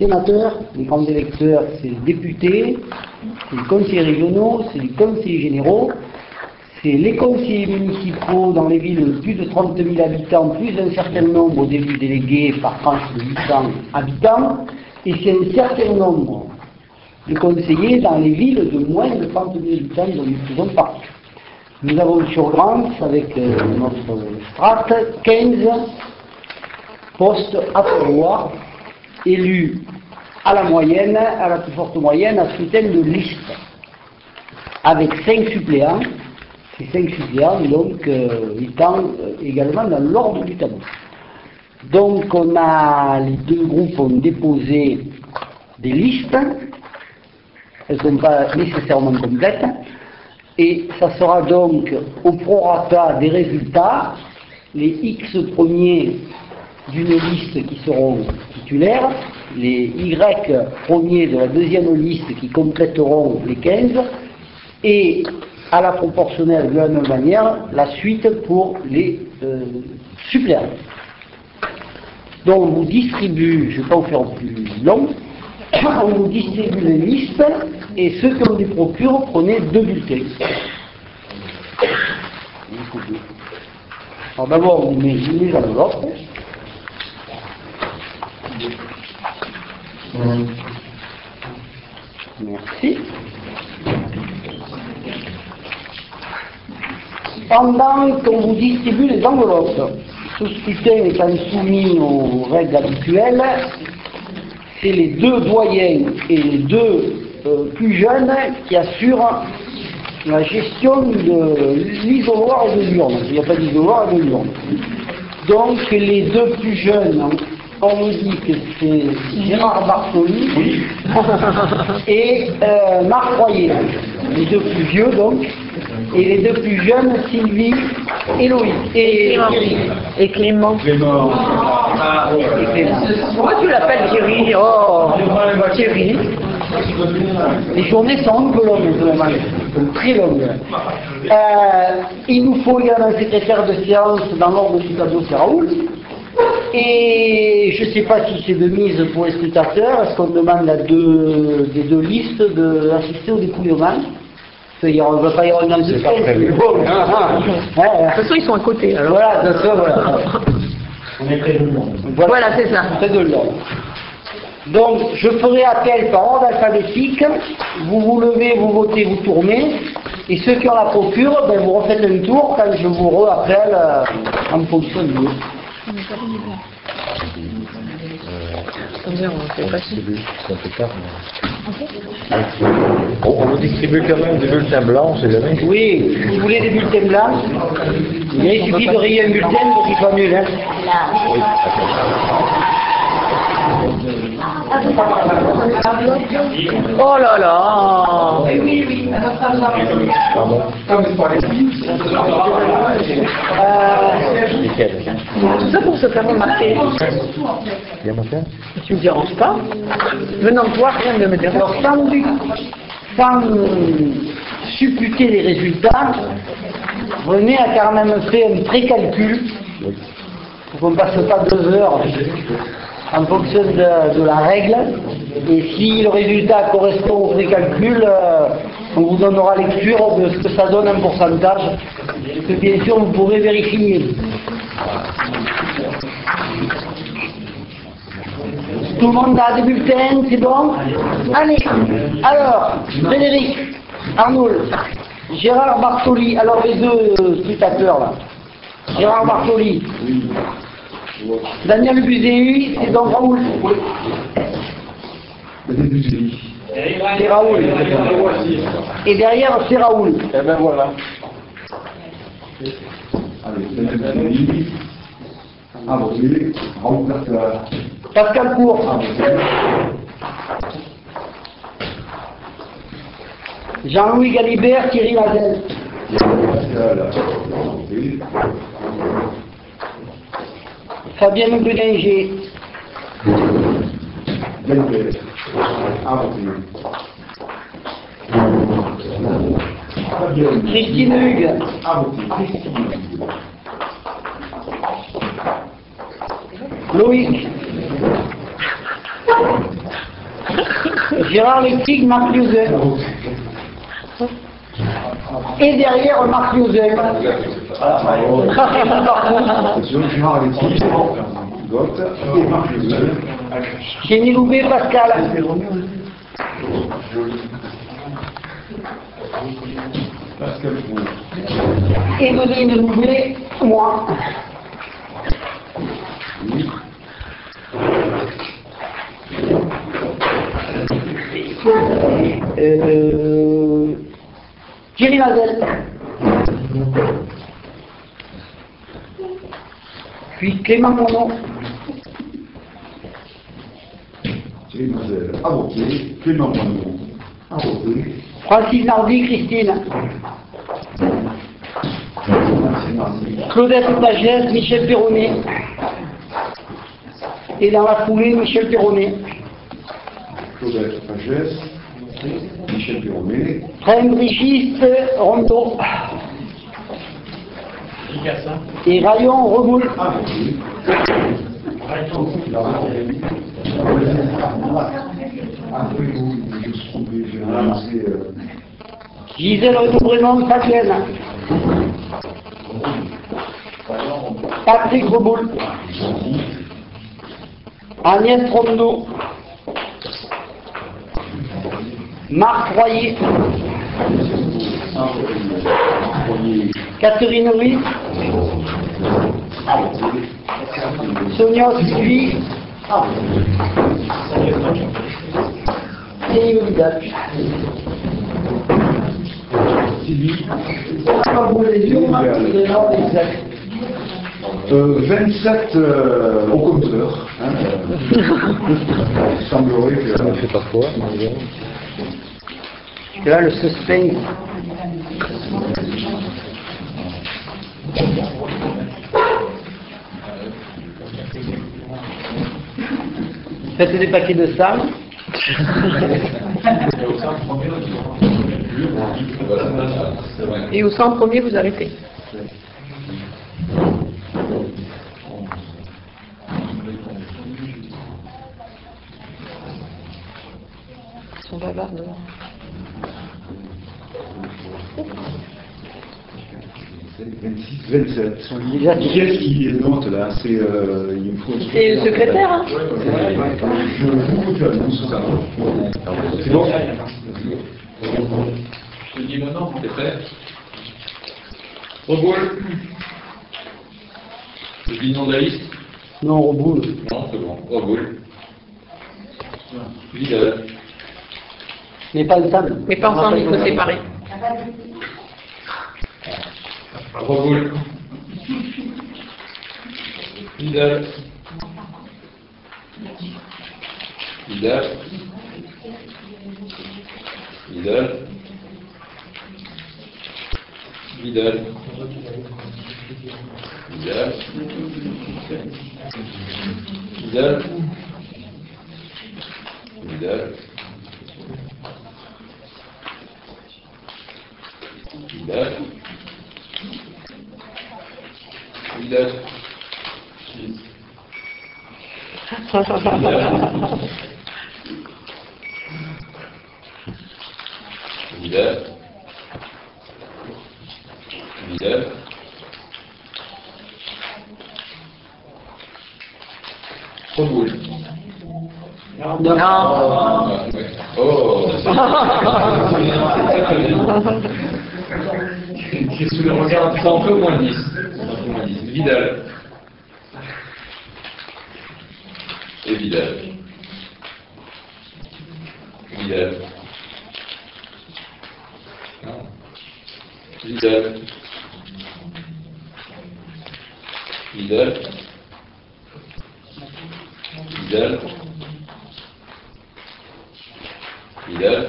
sénateurs, les grands électeurs, c'est les députés, c'est les conseillers régionaux, c'est les conseillers généraux, c'est les conseillers municipaux dans les villes de plus de 30 000 habitants, plus un certain nombre d'élus délégués par tranche de 800 habitants, et c'est un certain nombre de conseillers dans les villes de moins de 30 000 habitants dont nous faisons partie. Nous avons sur Grance, avec notre strate, 15 postes à pourvoir, élus à la moyenne, à la plus forte moyenne, à scrutin de liste, avec 5 suppléants, ces 5 suppléants donc étant également dans l'ordre du tableau. Donc les deux groupes ont déposé des listes, elles ne sont pas nécessairement complètes, et ça sera donc au prorata des résultats, les X premiers d'une liste qui seront titulaires, les Y premiers de la deuxième liste qui compléteront les 15, et à la proportionnelle de la même manière, la suite pour les suppléants. Donc on vous distribue, je ne vais pas vous faire plus long, on vous distribue les listes, et ceux qui ont des procures, prenez 2 bulletins. Alors d'abord, vous mettez les enveloppes. Merci. Pendant qu'on vous distribue les enveloppes, ce scrutin étant soumis aux règles habituelles, c'est les 2 doyens et les 2 plus jeunes qui assurent la gestion de l'isoloir et de l'urne. Il n'y a pas d'isoloir et de l'urne. Donc les 2 plus jeunes, on nous dit que c'est Gérard Bartoli, oui. Et Marc Royer, les 2 plus vieux donc, et les 2 plus jeunes, Sylvie et Loïc. Et Clément. Clément. Pourquoi tu l'appelles Thierry? Oh, Thierry. Les journées sont un peu longues, très longues. Il nous faut également un secrétaire de séance dans l'ordre du tableau, c'est Raoul. Et je ne sais pas si c'est de mise pour les scrutateurs, est-ce qu'on demande à des 2 listes d'assister au dépouillement? On ne va pas y avoir une de toute façon, ils sont à côté. Alors. Voilà, de toute façon, voilà. On est près de Lyon. Voilà, c'est ça. Près de Lyon. Donc, je ferai appel par ordre alphabétique. Vous vous levez, vous votez, vous tournez. Et ceux qui ont la procure, ben, vous refaites un tour quand je vous rappelle en fonction de vous. Attendez, on fait passer. C'est un peu tard. On vous distribue quand même des bulletins blancs, c'est jamais. Oui, si vous voulez des bulletins blancs, il suffit de rayer un bulletin pour qu'il soit nul. Hein. Oh là là. Pardon. Tout ça pour se faire remarquer. Bien mon frère. Tu me déranges pas? Venant de toi, rien ne me dérange. Alors, sans supputer les résultats, René a quand même fait un précalcul pour qu'on ne passe pas 2 heures en fonction de la règle. Et si le résultat correspond au précalcul, on vous donnera lecture de ce que ça donne en pourcentage, que bien sûr vous pourrez vérifier. Tout le monde a des bulletins, c'est bon? Allez, alors, Frédéric, Arnoul, Gérard Bartoli, alors les 2 scrutateurs là. Gérard Bartoli. Daniel Buzéu, c'est donc Raoul. C'est Raoul. Et derrière, c'est Raoul. Eh ben voilà. Pascal Cour. Jean-Louis Galibert, Thierry Lazel. Fabienne Beninger. Christine Hugues. Loïc. Gérard Lectique, Marc Lieuzen. Et derrière, Marc Lieuzen. Gérard Lectique, Goth et Marc Lieuzen. Kenny Loubet, Pascal. Pascal Pou. Evelyne Loubet, moi. Thierry Mazel. Puis Clément Monod. Thierry Mazel, avocat. Clément Monod, avocat. Francis Nardi, Christine. Claudette Pagès, Michel Perronnet. Et dans la foulée, Michel Perronnet. Claudette Pagès, Michel Perronnet. Frère Brigitte Rondeau. Et Rayon Reboul. Gisèle Renaud-Brémond, Saclène. Patrick Reboul. Agnès Rondeau. Marc Royer. Catherine Ruiz. Sonia Sylvie. Et Yves Vidal. Sylvie. 27 au compteur. Il semblerait que... Ça me fait parfois. Et là, le suspense. Faites des paquets de sable. Et au 100 premier, vous arrêtez. Ils sont bavards dehors. 26, 27. Qui est-ce qui les note là? C'est il me faut... C'est le secrétaire, hein? Je vous que ça. C'est bon? Je te dis maintenant, t'es prêt? Reboule. Je dis le nom de la liste? Non, Reboul. Non, c'est bon. Reboule. Vidal. Mais pas ensemble. Mais pas ensemble, il faut séparer. Reboule. Vidal. Vidal. Vidal. Vidal. Vidal. Vidal. Vidal. Vidal. Vidal. Vidal. Vidal. Reboule. Non. Oh. Qu'est-ce que le regard? C'est un peu moins 10. Vidal. Et Vidal. Vidal. Vidal. Vidal. Vidal. Vidal.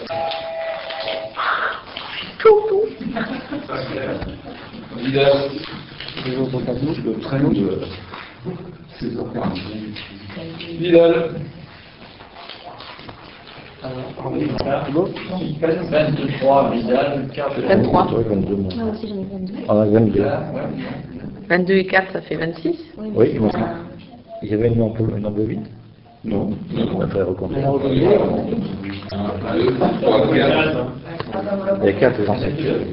Vidal. Le train de 16h40. Vidal. 23, Vidal, 23. 22 mois. Moi aussi j'en ai 22. On a 22. 22 et 4, ça fait 26. Oui, il y avait une enveloppe vide. Non. On va faire recompter. Un, deux, trois, quatre. Il y a 4 anciens.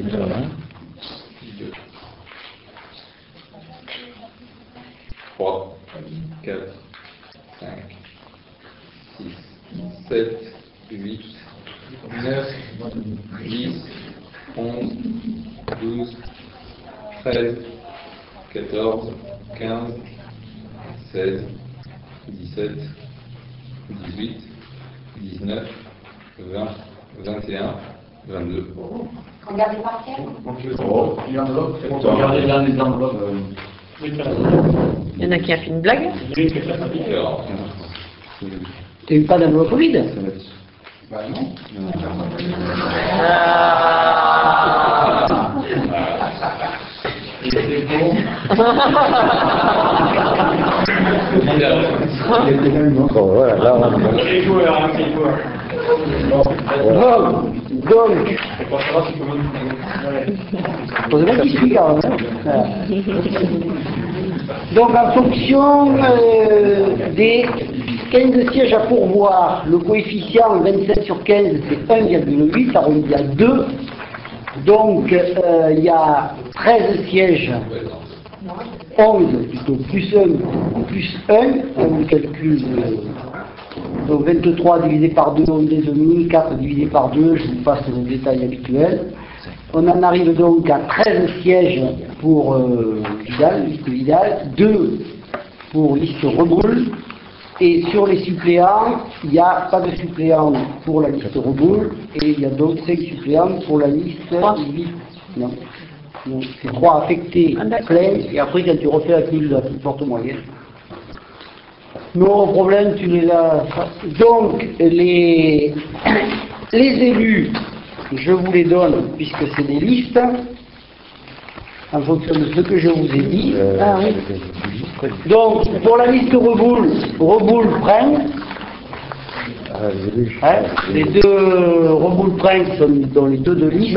3, 4, 5, 6, 7, 8, 9, 10, 11, 12, 13, 14, 15, 16, 17, 18, 19, 20, 21, 22. Regardez par terre. Regardez dans les enveloppes. Il y en a qui a fait une blague. Alors, Tu n'as eu pas d'enveloppe vide? Bah non. Et c'est bon. Bon, voilà, là, on C'est joueur, hein, c'est joueur. Donc, C'est pour savoir si comment c'est moi qui suis quand même. Hein. Voilà. Donc en fonction des 15 sièges à pourvoir, le coefficient 27 sur 15 c'est 1,8, arrondi à 2. Donc il y a 13 sièges, 11 plutôt, plus 1, plus 1, on calcule. Donc 23 divisé par 2, on est demi, 4 divisé par 2, je vous passe le détail habituel. On en arrive donc à 13 sièges pour liste Vidal, 2 pour liste Reboul, et sur les suppléants, il n'y a pas de suppléants pour la liste Reboul, et il y a donc 5 suppléants pour la liste Vite. Non, non, c'est 3 affectés pleins, et après quand tu refais la cumul de la plus forte moyenne. Non, problème, tu les as. Donc, les élus, je vous les donne, puisque c'est des listes, en fonction de ce que je vous ai dit. Donc, pour la liste Reboul prennent. Les deux Reboul prennent sont dans les deux de liste.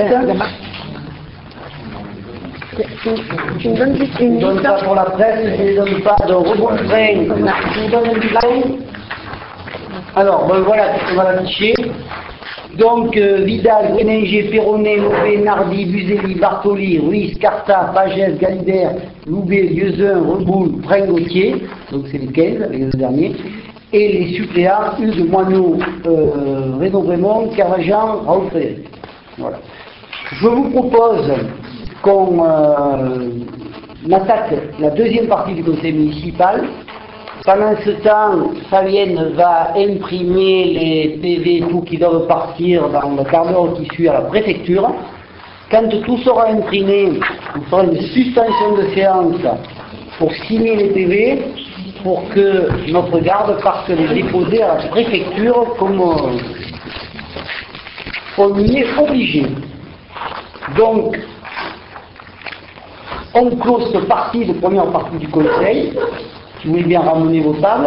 Tu me donnes juste une Je ne donne liste. pas pour la presse, je ne les donne pas de Reboul prennent. Je vous donne un plan. Alors, ben voilà, on va l'afficher. Donc, Vidal, Greninger, Perronnet, Mauvais, Nardi, Buzelli, Bartoli, Ruiz, Carta, Pagès, Galibert, Loubet, Lieusain, Reboul, Gauthier, donc c'est les 15, les deux derniers, et les suppléants, Hugues, Moineau, Renaud Raymond, Carajan, Raoul Frédéric. Voilà. Je vous propose qu'on attaque la deuxième partie du conseil municipal. Pendant ce temps, Fabienne va imprimer les PV tout qui doivent partir dans le quart d'heure qui suit à la préfecture. Quand tout sera imprimé, on fera une suspension de séance pour signer les PV pour que notre garde parte les déposer à la préfecture comme on y est obligé. Donc, on close cette partie, la première partie du conseil. Si vous voulez bien ramener vos tables.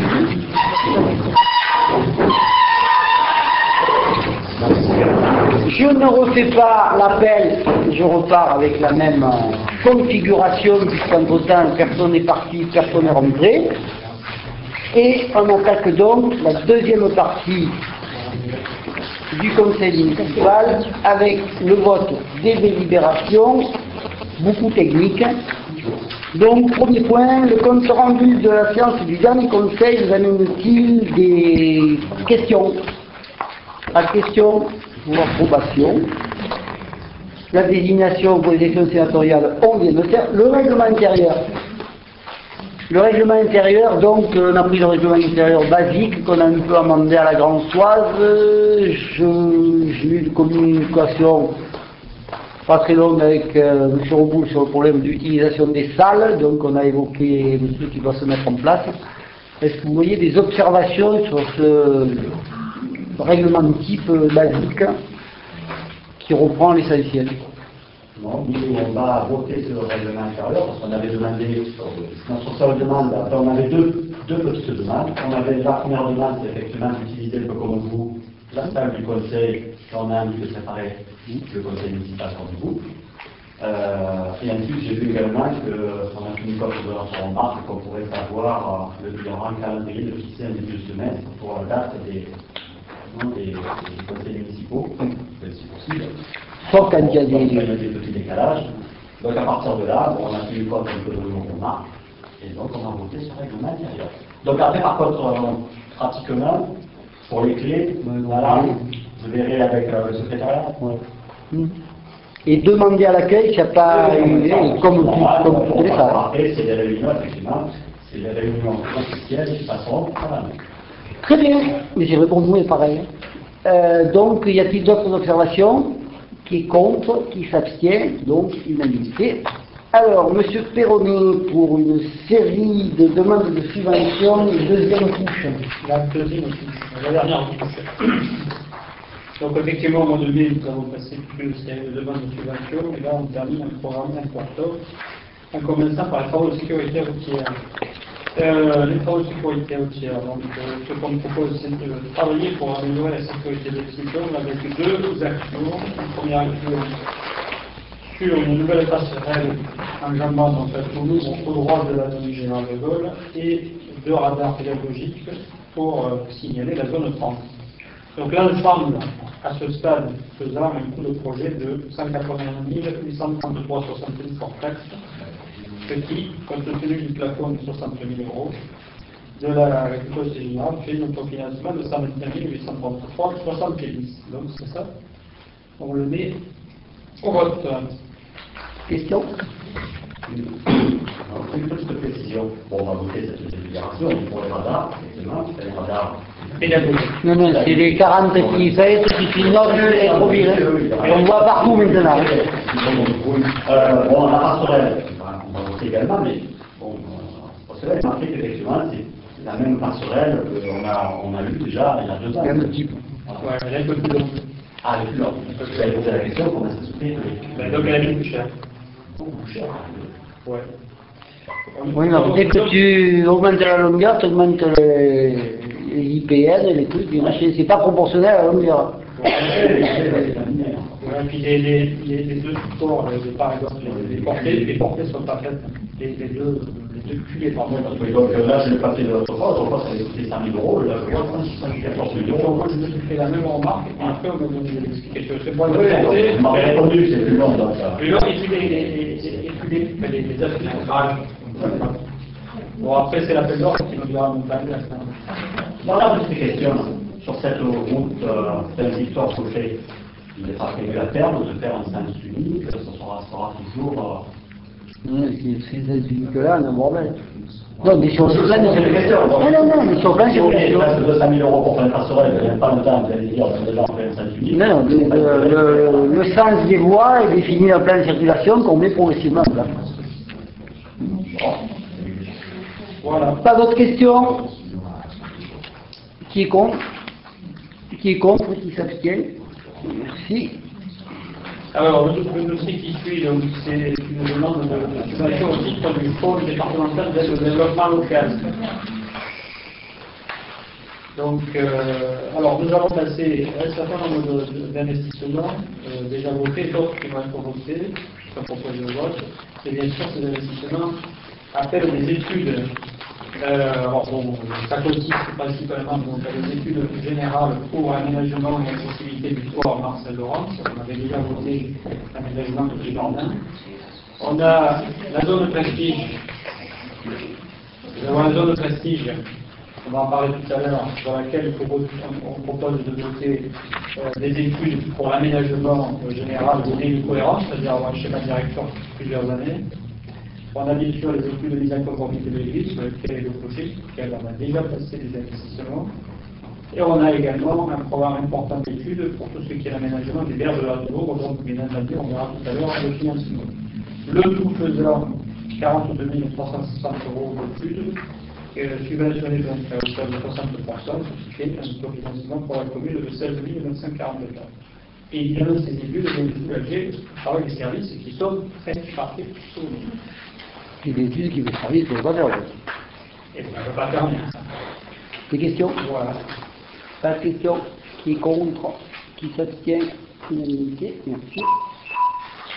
Je ne refais pas l'appel, je repars avec la même configuration, puisqu'entre-temps, personne n'est parti, personne n'est rentré. Et on attaque donc la deuxième partie du conseil municipal avec le vote des délibérations, beaucoup technique. Donc, premier point, le compte rendu de la séance du dernier conseil vous amène-t-il des questions? Pas de questions ou approbation? La désignation pour les élections sénatoriales, on vient de faire. Le règlement intérieur. Le règlement intérieur, donc, on a pris le règlement intérieur basique qu'on a un peu amendé à la Grande-Soise. J'ai eu une communication pas très longue avec M. Reboul sur le problème d'utilisation des salles, donc on a évoqué ce qui doit se mettre en place. Est-ce que vous voyez des observations sur ce règlement de type basique qui reprend l'essentiel? Non, nous on va voter ce règlement intérieur parce qu'on avait demandé, sur sa demande, enfin, on avait deux petites demandes. On avait la première demande, c'est effectivement d'utiliser un peu comme vous la salle du conseil, on a envie de séparer le conseil municipal comme vous. Et en plus, j'ai vu également qu'on a une cote de notre remarque qu'on pourrait savoir il y aura un calendrier de fixer un début de semestre pour la date des conseils municipaux, si possible. Sauf quand il y a des petits décalages. Donc à partir de là, on a fait une cote un peu de nos remarques, et donc on a voté sur le règlement intérieur. Donc après, par contre, pratiquement, pour les clés, voilà, je verrai avec le secrétariat. Ouais. Et demander à l'accueil s'il n'y a pas eu, comme toutes les salles. Après, c'est des réunions, effectivement, c'est des réunions officielles qui passeront à la main. Très bien, mais j'ai répondu, mais pareil. Donc, y a-t-il d'autres observations? Qui est contre, qui s'abstient, donc unanimité. Alors, M. Perronnet, pour une série de demandes de subvention, deuxième couche. La deuxième couche, la dernière couche. Donc effectivement, au mois de mai, nous avons passé plus de série de demandes de subvention, et là on termine un programme important, en commençant par les travaux de sécurité routière. Les travaux de sécurité routière, donc ce qu'on nous propose, c'est de travailler pour améliorer la sécurité des citoyens avec deux actions. Une première action sur une nouvelle passerelle enjambant en fait au droit de la zone générale de Gaulle et deux radars pédagogiques pour signaler la zone franche. Donc l'ensemble, à ce stade, faisant un coût de projet de 181 833,61 forfaits, ce qui, compte tenu du plafond de 60 000 euros, de la Conseil général fait un autofinancement de 129 833,70. Donc c'est ça. On le met au vote. Question? Alors, une petite précision. Bon, on va voter cette délibération pour les radars, effectivement, c'est les radars. Non, non, c'est les 40 qui fait, qui finissent, c'est trop bien. On voit partout maintenant. Bon, la passerelle, on va voter également, mais bon, la passerelle, c'est marqué qu'effectivement, c'est la même passerelle qu'on a eue déjà il y a 2 ans. Même type. Ouais, elle est un peu plus longue. Ah, elle est plus longue. Vous avez posé la question, comment ça se fait? Donc elle est plus chère. Beaucoup plus cher. Ouais. Oui, mais dès que tu augmentes la longueur, tu augmentes les IPN et les trucs, et machin, c'est pas proportionnel à la longueur. Ouais, puis les deux supports, par exemple, les portées sont pas faites. Les deux culs sont pas faites. Donc là, je l'ai pas fait de l'autre fois, ça avait coûté 5 000 euros, là, je vois 614 000 euros. Moi, je me suis fait la même remarque, et après, on m'a donné des explications. C'est pas On m'a répondu, c'est plus long, donc ça. plus long, et puis les aspirages. Bon, après, c'est l'appel d'ordre qui nous dira montagne. Dans la petite question, sur cette route Saint-Victor-Fauché, il n'est pas prévu à terme de faire un sens unique, ce sera toujours. C'est Nicolas, un bordel. Non, mais sur le plan, c'est une question. Non, mais sur le plan, c'est une question. Il reste 200 000 euros pour faire une passerelle, il n'y a pas le temps, vous allez dire, on a déjà fait un sens unique. Non, le sens des voies est défini en plan de circulation qu'on met progressivement en place. Voilà. Pas d'autres questions? Qui est contre? Qui est contre? Qui s'abstient? Merci. Alors, le dossier qui suit, donc, c'est une demande de subvention au titre du Fonds départemental d'aide au développement local. Donc, alors, nous avons passé un certain nombre d'investissements déjà votés, d'autres qui vont être votés, qui sont proposés au vote. Et bien sûr, ces investissements appellent des études. Alors, bon, ça consiste principalement donc, à des études générales pour l'aménagement et l'accessibilité du port Marcel-Laurence. On avait déjà voté l'aménagement de Jardin. On a la zone de prestige. Nous avons la zone de prestige, on va en parler tout à l'heure, dans laquelle on propose de voter des études pour l'aménagement général donné une cohérence, c'est-à-dire avoir un schéma directeur sur plusieurs années. On a bien sûr les études de mise en conformité de l'église, sur lesquelles est le projet, sur lesquelles on a déjà passé des investissements. Et on a également un programme important d'études pour tout ce qui est l'aménagement des berges de la Dour, donc bien entendu, on verra tout à l'heure le financement. Le tout faisant 42 360 euros d'études, subventionné donc à hauteur de 60%, ce qui est un autofinancement pour la commune de 16 944. Et évidemment, ces études viennent soulager le travail des services qui sont très chargés sur nous. C'est des études qui vous servir pour le bonheur. Et on ne peut pas faire mieux. Des questions? Voilà. Pas de questions? Qui est contre? Qui s'abstient? Unanimité? Merci.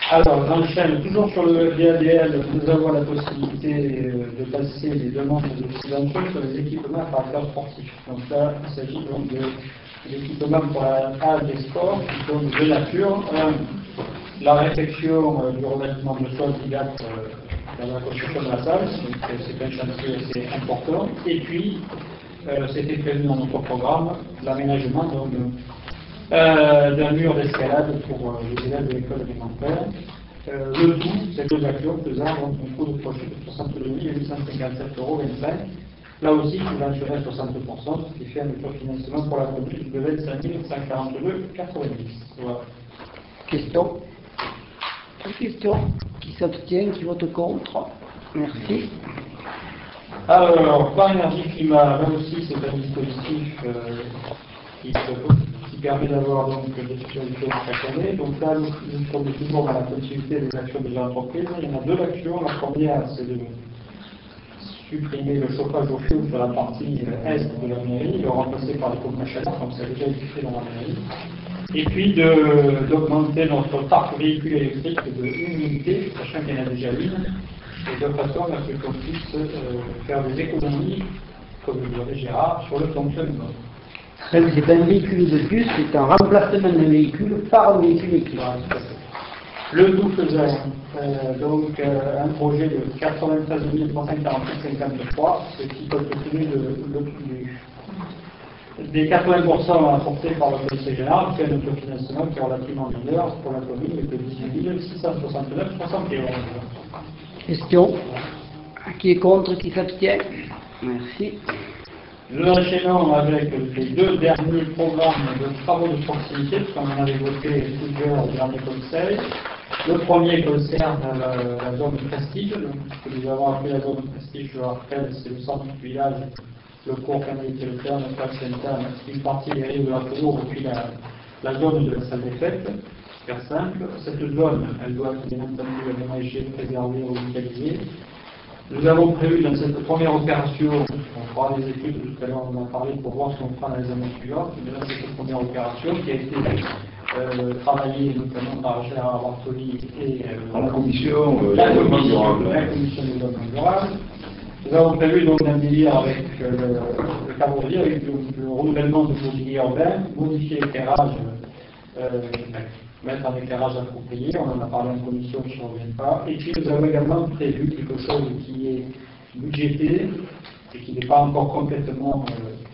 Alors, j'enchaîne toujours sur le VADL. Nous avons la possibilité de passer les demandes de subventions sur les équipements à caractère sportif. Donc là, il s'agit donc d'équipements pour la halle des sports, qui sont de nature. La réfection du revêtement de sol qui date dans la construction de la salle, donc c'est un chantier assez important. Et puis, c'était prévu dans notre programme, l'aménagement d'un mur d'escalade pour les élèves de l'école élémentaire. Le tout, ces deux actions faisant un coût de projet de 62 857,25 €. Là aussi, subventionné à 60%, ce qui fait un autofinancement pour la commune de 25 142,90 €. Voilà. Question? Question? Qui s'abstient? Qui vote contre? Merci. Alors, plan énergie-climat, là aussi, c'est un dispositif qui permet d'avoir donc des solutions chaque année. Donc là, nous sommes toujours dans la continuité des actions des entreprises. Il y en a deux actions. La première, c'est de supprimer le chauffage au fioul sur la partie est de la mairie, le remplacer par les pompes à chaleur, comme ça a déjà été fait dans la mairie. Et puis d'augmenter notre parc véhicule électrique de une unité, sachant qu'il y en a déjà une, et de façon à ce qu'on puisse faire des économies, comme le dirait Gérard, sur le fonctionnement. C'est pas un véhicule de plus, c'est un remplacement d'un véhicule par un véhicule électrique. Le tout faisait donc un projet de 93 348,53, ce qui compte tenu des 80% apportés par le Conseil général, qui est un autofinancement qui est relativement mineur pour la commune et de 18 669,71 €. Question? Qui est contre? Qui s'abstient? Merci. Nous enchaînons avec les deux derniers programmes de travaux de proximité, parce qu'on en avait voté plusieurs au dernier conseil. Le premier concerne la zone de prestige, donc, ce que nous avons appelé la zone de prestige, je le rappelle, c'est le centre du village, le cours canalité le terme, le place Sainte-Anne, une partie des rives de la cour, et puis la zone de la salle des fêtes. Faire simple, cette zone, elle doit être bien entendu aménagée, préservée, revitalisée. Nous avons prévu dans cette première opération, on fera des études, tout à l'heure on en a parlé pour voir ce qu'on fera dans les années suivantes, mais dans cette première opération qui a été travaillée notamment par Gérard Bartoli et la commission du développement durable. Nous avons prévu donc un délire avec le cadre de vie, avec le renouvellement de mobilier urbain, modifier l'éclairage, mettre un éclairage approprié, on en a parlé en commission, je ne reviens pas. Et puis nous avons également prévu quelque chose qui est budgété et qui n'est pas encore complètement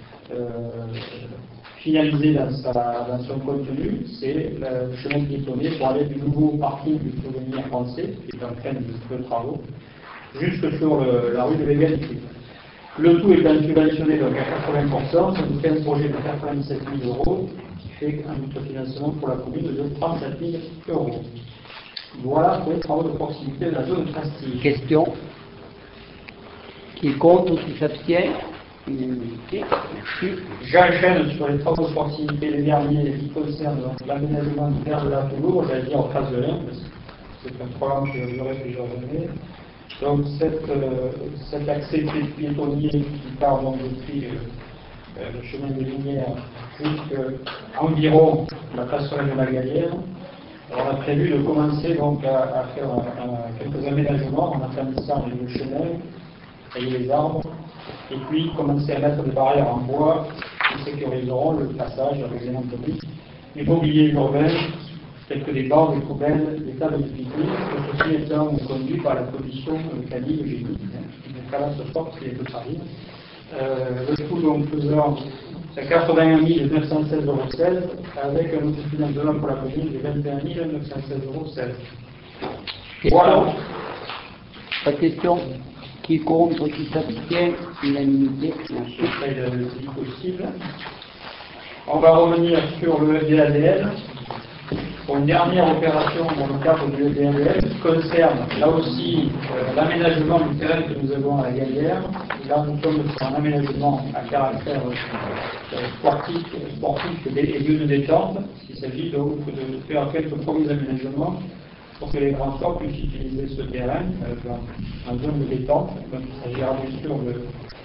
finalisé dans son contenu, c'est le chemin piétonnier pour aller du nouveau parking du souvenir français, qui est en train de travaux, jusque sur la rue de l'Égalité. Le tout est subventionné donc à 80%, ça nous fait un projet de 97 000 €, qui fait un autofinancement pour la commune de 37 000 €. Voilà pour les travaux de proximité de la zone de prestige. Question? Qui est contre? Qui s'abstient? Merci. J'enchaîne sur les travaux de proximité, les derniers qui concernent l'aménagement du terre de la Toulouse, j'allais dire en phase de l'Ain, parce que c'est un programme qui a duré plusieurs années. Donc cet accès piétonnier qui part donc depuis le chemin de Lumière jusqu'à environ la passerelle de la Gallière, on a prévu de commencer donc à faire quelques aménagements en affinissant le chemin, tailler les arbres, et puis commencer à mettre des barrières en bois qui sécuriseront le passage avec les entendu du mobilier urbain, tels que des bancs, des poubelles, des tables de pique-nique, ceci étant conduit par la commission Cali de Génie, qui n'est pas là ce soir parce qu'il est de Paris. Le coût donc faisant 81 916,16 € avec un autofinancement pour la commune de 21 916,16 €. Voilà. Pas de question? Qui est contre? Qui s'abstient? Unanimité. Merci. Le plus possible. On va revenir sur le FDADL. Pour une dernière opération dans le cadre du FDADL qui concerne là aussi l'aménagement du terrain que nous avons à la Gallière. Là, nous sommes sur un aménagement à caractère sportif et lieu de détente. Il s'agit donc de faire quelques premiers aménagements pour que les grands sports puissent utiliser ce terrain en zone de détente. Donc, il s'agira bien sûr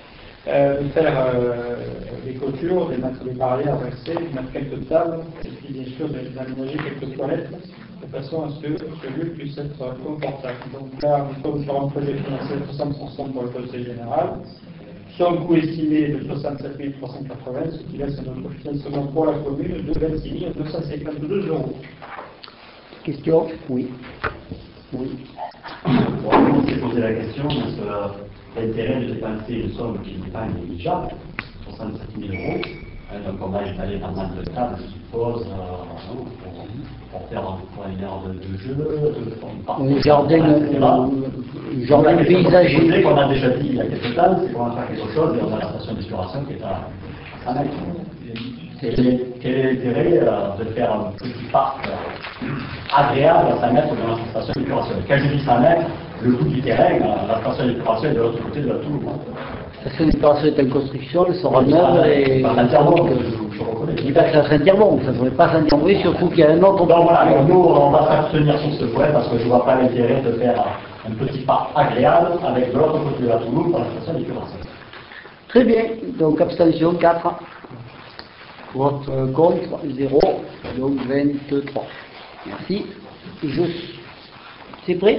de faire des clôtures, de mettre des barrières d'accès, de mettre quelques tables, et puis bien sûr d'aménager quelques toilettes, de façon à ce que ce lieu puisse être confortable. Donc là, nous sommes sur un projet financé de 60% pour le conseil général, sur un coût estimé de 67 380, ce qui laisse un autre financement pour la commune de 26 252 €. Question? Oui. Oui. Bon, on s'est posé la question, est-ce que l'intérêt de dépenser une somme qui n'est pas négligeable, 67 000 €, donc on va installer pas mal de tables, je suppose, pour faire une heure de jeu, Un jardin paysager. Qu'on a déjà dit il y a quelques temps, c'est qu'on va faire quelque chose et on a la station d'épuration qui est à 100 mètres. Quel est l'intérêt de faire un petit parc agréable à 100 mètres dans la station d'épuration? Quand je dis 100 mètres, le bout du terrain, la station d'épuration est de l'autre côté de la tour. La station d'épuration est en construction, elle sera neuve et... Je reconnais. Je dis pas que ça serait bon, ça ne devrait pas s'interroger, surtout qu'il y a un autre... Donc voilà, nous on va s'abstenir sur ce point parce que je ne vois pas l'intérêt de faire un petit parc agréable avec de l'autre côté de la Toulouse pour la station d'épuration. Très bien, donc abstention 4. Vote contre 0, donc 23. Merci. C'est prêt?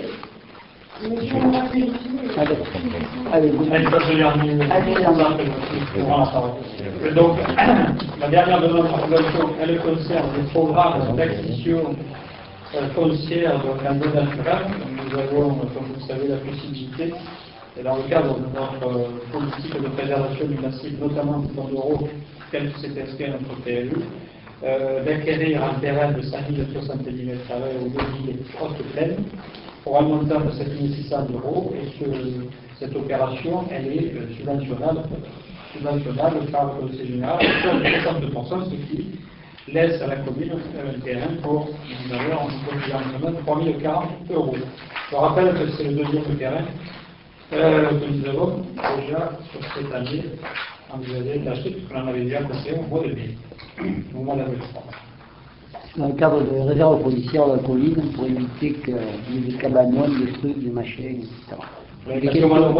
Allez, vous. Donc, la dernière demande d'approbation, elle concerne les programmes d'acquisition foncière dans le domaine naturel. Nous avons, comme vous le savez, la possibilité, et dans le cadre de notre politique de préservation du massif, notamment du plan d'Euro, tel que c'est inscrit à notre PLU, d'acquérir un terrain de 5070 m² au débit des hautes plaines pour un montant de 7 600 € et que cette opération elle est subventionnable par le conseil général à 60%, ce qui laisse à la commune un terrain pour une valeur en 3 040 €. Je rappelle que c'est le deuxième terrain que nous avons déjà sur cette année envisagé d'acheter, puisqu'on en avait déjà passé au mois de mai, au mois d'avril. Dans le cadre de réserve policière de la colline, pour éviter qu'il y ait des cabagnons, des trucs, des machins, etc.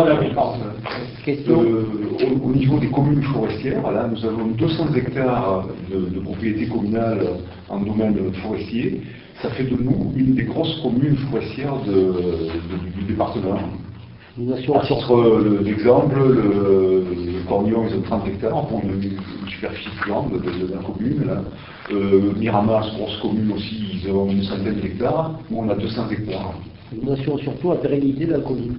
Question. Au niveau des communes forestières, là, nous avons 200 hectares de propriété communale en domaine forestier. Ça fait de nous une des grosses communes forestières du département. À titre d'exemple, le Cornillon, ils ont 30 hectares pour une superficie plus grande de la commune. Là. Miramas, grosse commune aussi, ils ont une centaine d'hectares. Nous, on a 200 hectares. Nous assurons surtout la pérennité de la commune.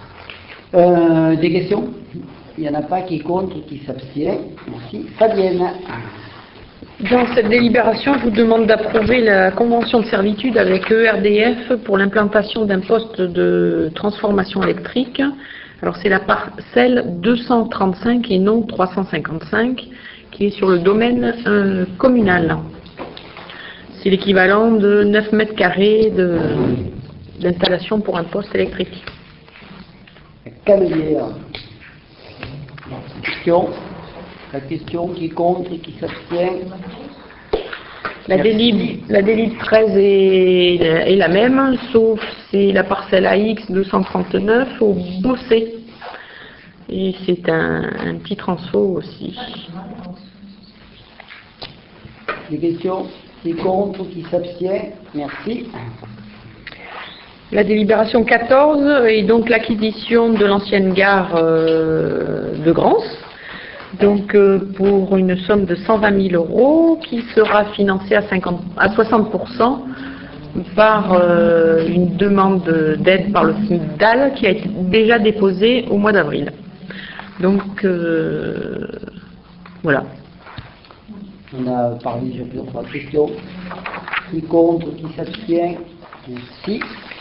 Des questions? Il n'y en a pas qui est contre, qui s'abstient. Merci. Fabienne. Dans cette délibération, je vous demande d'approuver la convention de servitude avec ERDF pour l'implantation d'un poste de transformation électrique. Alors c'est la parcelle 235 et non 355 qui est sur le domaine communal. C'est l'équivalent de 9 mètres carrés d'installation pour un poste électrique. Camélière. Question. La question qui est contre et qui s'abstient. La délib 13 est la même, sauf c'est la parcelle AX 239 au Bossé. Et c'est un petit transfo aussi. Des questions qui est contre, qui s'abstient. Merci. La délibération 14 est donc l'acquisition de l'ancienne gare de Grance. Donc pour une somme de 120 000 € qui sera financée à 60% par une demande d'aide par le FNIDAL qui a été déjà déposée au mois d'avril. Donc voilà. On a parlé de plusieurs questions. Qui contre, qui s'abstient. Merci.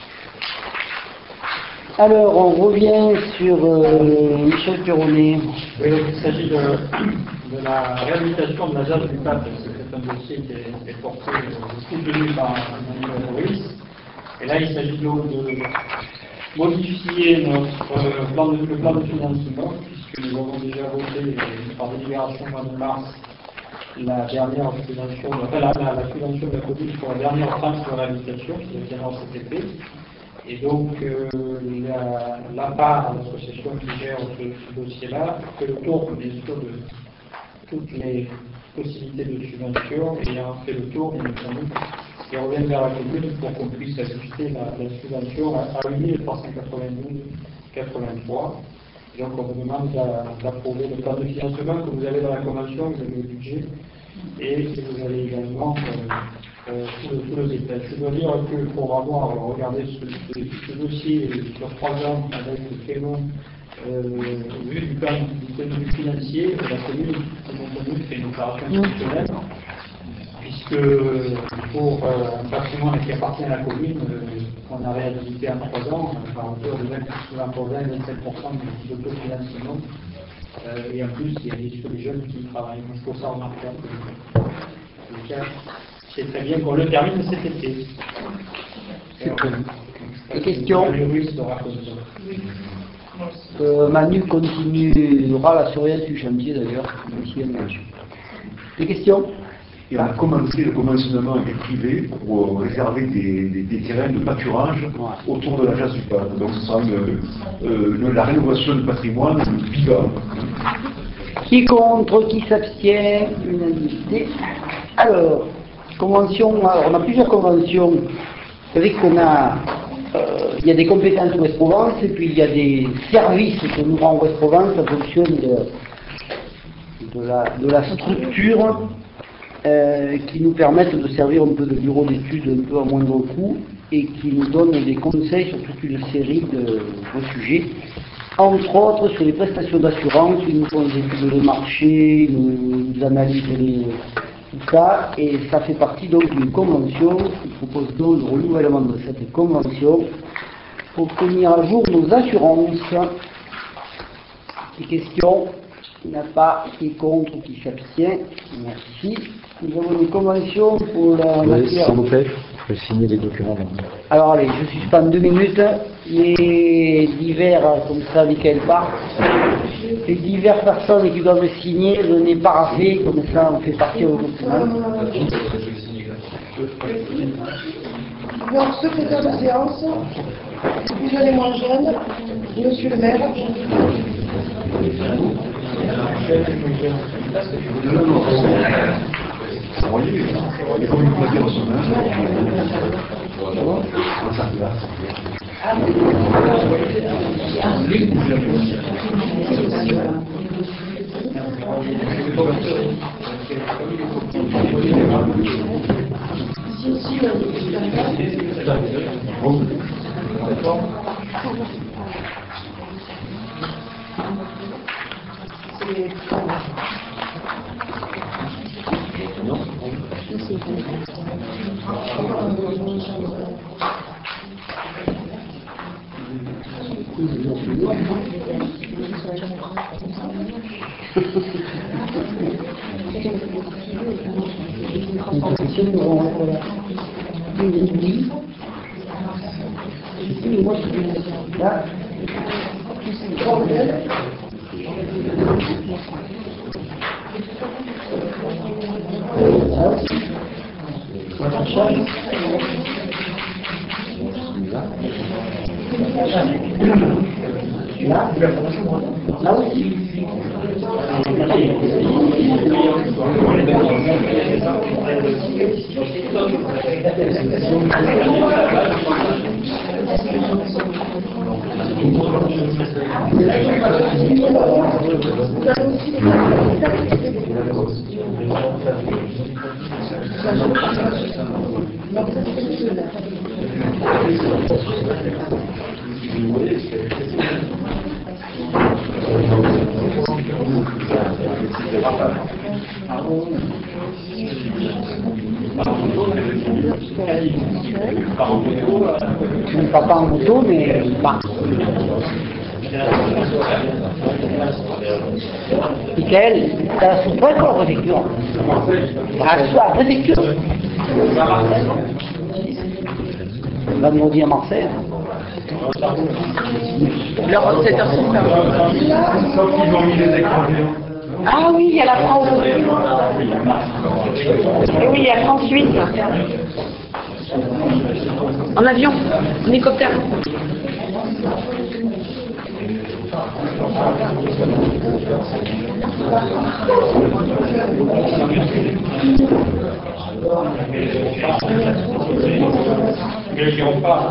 Alors, on revient sur Michel Perronnet. Oui, donc il s'agit de la réhabilitation de la ZAD du Pape. C'est un dossier qui est porté, soutenu par Emmanuel Ruiz. Et là, il s'agit de modifier notre plan de financement, puisque nous avons déjà voté par délibération au mois de mars la dernière subvention, la subvention de la commune pour la dernière tranche de réhabilitation qui est bien cet été. Et donc, la part, l'association qui gère ce dossier-là, fait le tour, bien sûr, de toutes les possibilités de subvention, et ayant fait le tour, bien entendu, et on revient vers la commune pour qu'on puisse ajuster la subvention à 8 392,83. Donc, on vous demande d'approuver le plan de financement que vous avez dans la convention, vous avez le budget, et vous avez également tout le détail. Je dois dire que pour avoir regardé ce dossier sur 3 ans avec le prénom vu du point de vue financier, la commune fait une opération institutionnelle, puisque pour un patrimoine qui appartient à la commune, on a réhabilité en 3 ans, à hauteur de 27% de financement. Et en plus, il y a des jeunes qui travaillent. Je trouve ça remarquable. C'est très bien qu'on le termine cet été. Des questions? Manu continuera la surveillance du chantier d'ailleurs. Des questions? Et on a commencé le conventionnement avec privé pour réserver des terrains de pâturage autour de la place du Pâle. Donc ce sera la rénovation du patrimoine vivant. Qui est contre? Qui s'abstient? Unanimité. Alors, convention, alors on a plusieurs conventions. Vous savez qu'on a, il y a des compétences Ouest-Provence et puis il y a des services que nous rend Ouest-Provence en fonction de la structure qui nous permettent de servir un peu de bureau d'études un peu à moindre coût et qui nous donnent des conseils sur toute une série de sujets. Entre autres sur les prestations d'assurance, ils nous font des études de marché, ils nous analysent tout ça, et ça fait partie donc d'une convention. Ils proposent donc le renouvellement de cette convention pour tenir à jour nos assurances. Des questions? Il n'y en a pas. Qui est contre ou qui s'abstient? Merci. Nous avons une convention pour la matière. S'il vous plaît, je vais signer les documents. Alors allez, je suspends 2 minutes. Les divers, comme ça, Michael part. Les diverses personnes qui doivent signer, venez paraffer, comme ça on fait partir au document. Alors, secrétaire de séance, vous allez moins jeune, monsieur le maire. Et comme une plaquette en semaine, Là aussi. Pas en moto, mais pas. Michael, t'as la surprise pour la préfecture? À la préfecture? On va demander à Marseille. Alors, c'est un super. sauf qu'ils ont mis des écrans géants. Ah oui, il y a la France. Et oui, il y a France 8. En avion, en hélicoptère. Mais qui n'ont pas.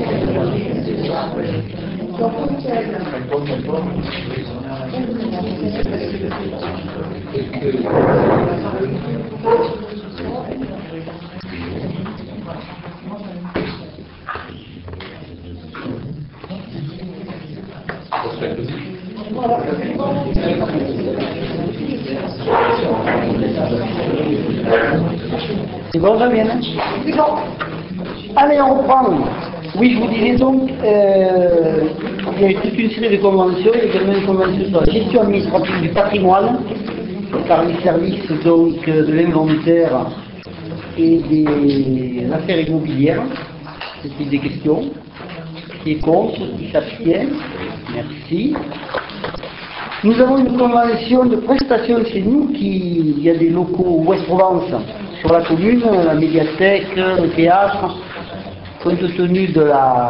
C'est bon, Damien? C'est bon. Allez, on reprend. Oui, je vous disais donc, il y a eu toute une série de conventions, il y a également une convention sur la gestion administrative du patrimoine, par les services donc de l'inventaire et des affaires immobilières. C'était des questions. Qui est contre, qui s'abstient? Merci. Nous avons une convention de prestation, c'est nous qui, il y a des locaux Ouest-Provence sur la commune, la médiathèque, le théâtre, compte tenu de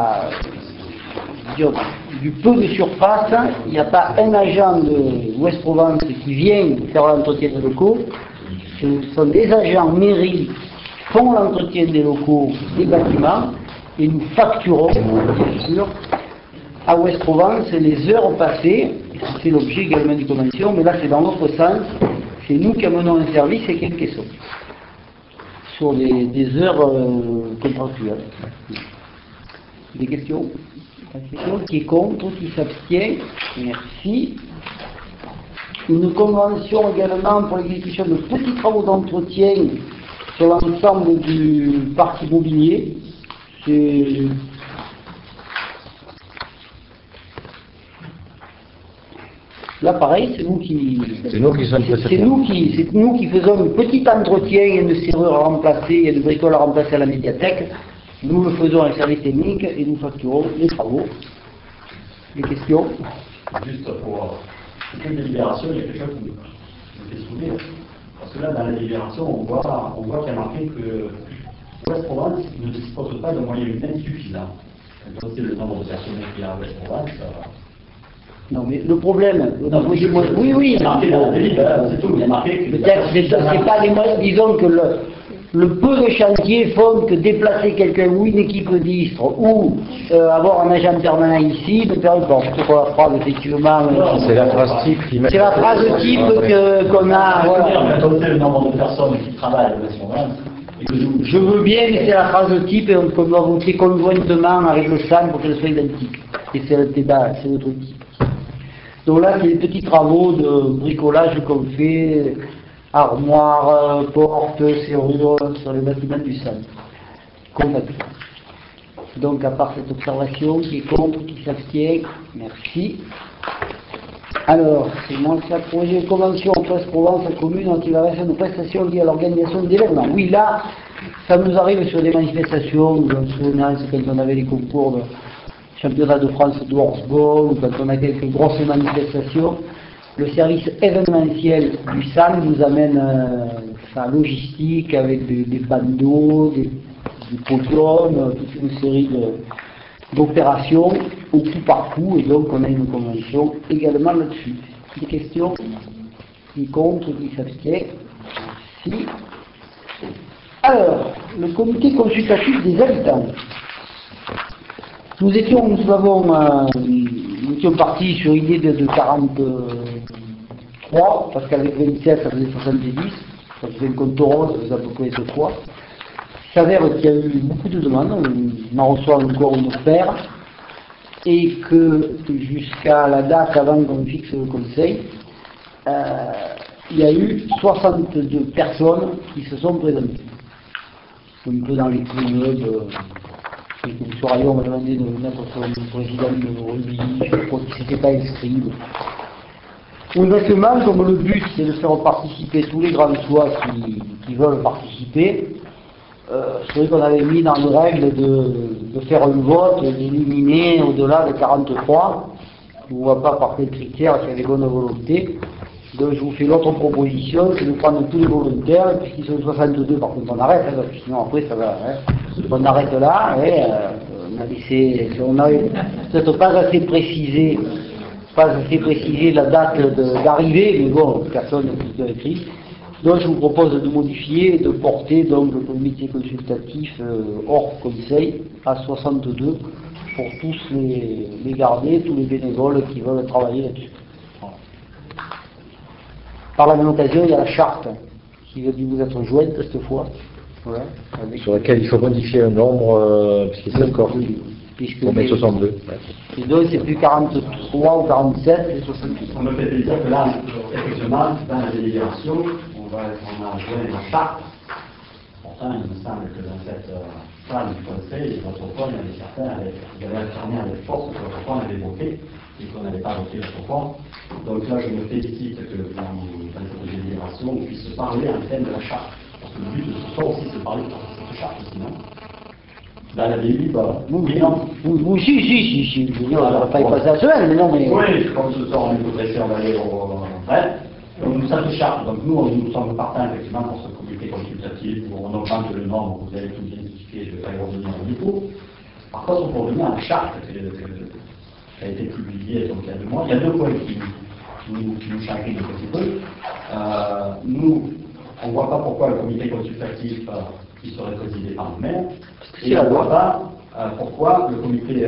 du peu de surface, il n'y a pas un agent de Ouest-Provence qui vient faire l'entretien des locaux, ce sont des agents mairie qui font l'entretien des locaux, des bâtiments, et nous facturons, bien sûr, à Ouest-Provence les heures passées, c'est l'objet également d'une convention, mais là c'est dans l'autre sens, c'est nous qui amenons un service et qui encaissons sur des heures contractuelles. Des questions? Qui est contre, qui s'abstient? Merci. Une convention également pour l'exécution de petits travaux d'entretien sur l'ensemble du parc immobilier. Là, pareil, c'est nous qui faisons un petit entretien, il y a une serrure à remplacer, il y a une bricole à remplacer à la médiathèque. Nous le faisons à un service technique et nous facturons les travaux. Les questions? Juste pour une délibération, il y a quelque chose qui me fait sourire. Parce que là, dans la délibération, on voit qu'il y a marqué que Ouest-Provence ne dispose pas de moyens humains suffisants. Quand c'est le nombre de personnels qu'il y a à Ouest-Provence. Non, mais le problème, oui, c'est marqué dans la délibération, c'est tout. Il y a marqué que peut-être c'est pas les moyens, disons que le peu de chantiers font que déplacer quelqu'un ou une équipe d'ISTRE ou avoir un agent permanent ici ne permet pas. Je trouve la phrase effectivement. C'est la phrase type. C'est la phrase type qu'on a. Voilà. Quand c'est le nombre de personnes qui travaillent à Ouest-Provence. Je veux bien, mais c'est la phrase type et qu'on doit voter conjointement avec le SAN pour qu'elle soit identique. Et c'est le débat, c'est notre type. Donc là, c'est des petits travaux de bricolage qu'on fait, armoires, portes, serrures sur les bâtiments du SAN. Donc à part cette observation, qui est contre, qui s'abstient, merci. Alors, c'est moi qui projet de convention entre Ouest-Provence et commune en utilisation de prestations liées à l'organisation d'événements. Oui, là, ça nous arrive sur des manifestations, je me souviens, c'est quand on avait les concours de championnat de France de Horseball, ou quand on a quelques grosses manifestations, le service événementiel du SAN nous amène sa logistique avec des bandeaux, des podiums, toute une série d'opérations au coup par coup, et donc on a une convention également là-dessus. Des questions? Qui contre, qui s'abstient? Si. Alors, le comité consultatif des habitants. Nous étions partis sur une idée de 43, parce qu'avec 27, ça faisait 70, ça faisait un compte rond, ça faisait à peu près 2 fois. Il s'avère qu'il y a eu beaucoup de demandes, on en reçoit encore une paire, et que jusqu'à la date avant qu'on fixe le conseil, il y a eu 62 personnes qui se sont présentées. Un peu dans les clubs. M. Rayon m'a demandé de mettre son président de rugby, je crois qu'il ne s'était pas inscrit. Honnêtement, comme le but c'est de faire participer tous les grands soirs qui veulent participer, c'est vrai qu'on avait mis dans les règles de faire un vote, d'éliminer au-delà de 43. Je ne vois pas par quel critère s'il y a des bonnes volontés. Donc je vous fais l'autre proposition, c'est de prendre tous les volontaires, puisqu'ils sont 62 par contre on arrête, parce que sinon après ça va. On arrête là, et on n'a peut-être pas assez précisé la date d'arrivée, mais bon, personne n'a écrit. Donc je vous propose de modifier et de porter donc le comité consultatif hors conseil à 62 pour tous les garder, tous les bénévoles qui veulent travailler là-dessus. Voilà. Par la même occasion, il y a la charte qui va vous être jointe cette fois. Voilà, sur laquelle il faut modifier un nombre, puisqu'il c'est encore pour mettre 62. Et donc c'est plus 43 ou 47, c'est 68. On me fait plaisir que là, effectivement, dans la délibération, on a joué la charte. Pourtant, il me semble que dans cette salle du conseil, autrefois, il y avait certains qui avaient affirmé avec force que autrefois on avait voté et qu'on n'avait pas voté autrefois. Donc là, je me félicite que dans cette délibération, on puisse parler en thème de la charte. Parce que le but de ce soir aussi, c'est de parler de cette charte, sinon. Dans la délib, oui, non. Oui, si. On va pas y passer la semaine, mais non, mais. Oui, comme ce soir, on est pressé, on va aller au bref. Donc, nous, ça se charte. Donc, nous sommes partants, effectivement, pour ce comité consultatif, où on augmente le nombre, vous avez tout bien expliqué, je ne vais pas y revenir au niveau. Par contre, pour revenir à la charte qui a été publiée donc, il y a 2 mois, il y a 2 points qui nous chagrinent un petit peu. Nous, on ne voit pas pourquoi le comité consultatif qui serait présidé par le maire, et on ne voit pas pourquoi le comité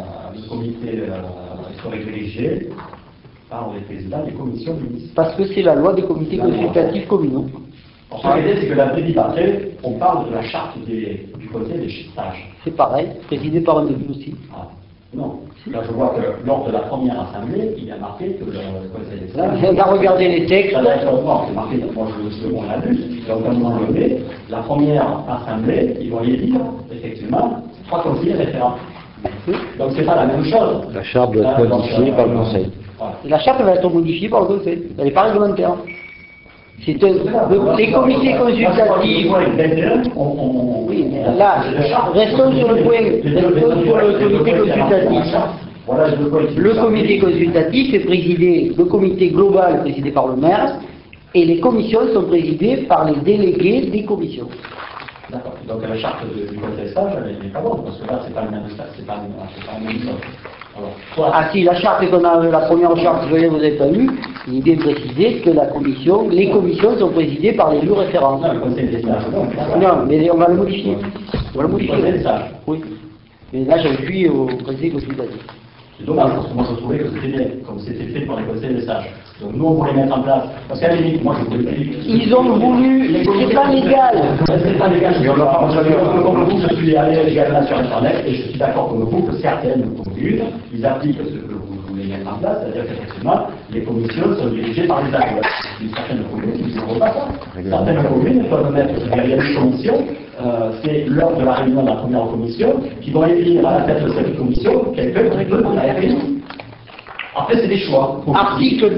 serait dirigé par les présidents des commissions municipales. Parce que c'est la loi des comités consultatifs communaux. En réalité, c'est que la délib après, on parle de la charte du conseil des sages. C'est pareil, présidé par un élu aussi. Ah, non. Là, je vois que lors de la première assemblée, il y a marqué que le conseil des sages. On a regardé les textes. Ça va être c'est marqué, moi on l'a vu. Donc, à un moment donné, la première assemblée, ils vont y dire, effectivement, 3 conseillers référents. Donc, c'est pas la même chose. La charte doit être modifiée par le conseil. Voilà. La charte va être modifiée par le conseil. Elle n'est pas réglementaire. Les comités consultatifs. Oui, mais là, restons sur le comité consultatif. Le comité consultatif est présidé, le comité global est présidé par le maire, et les commissions sont présidées par les délégués des commissions. D'accord. Donc la charte du conseil sage, elle n'est pas bonne, parce que là, c'est pas le même chose. Alors, ah si, la charte qu'on a, la première charte que vous n'avez pas vue, il est bien précisé que les commissions sont présidées par les lieux référents. Non, le conseil des sages, non, mais on va le modifier. On va le modifier. Le conseil des sages. Oui. Mais là, j'appuie au conseil consultatif. C'est dommage, parce que moi je trouvais que c'était bien, comme c'était fait pour les conseils des sages. Donc nous, on voulait mettre en place, parce qu'à la limite, moi je voulais... Ils ont voulu, c'est pas légal. C'est pas légal, comme vous, je suis allé également sur Internet, et je suis d'accord comme vous que certaines communes, ils appliquent ce que vous voulez mettre en place, c'est-à-dire qu'effectivement, les commissions sont dirigées par les acteurs. Certaines communes, ils ne font pas ça. Certaines communes peuvent mettre derrière une commission, c'est lors de la réunion de la première commission, qui vont élire à la tête de cette commission quelqu'un qui peut la FMI. Après, c'est des choix. Article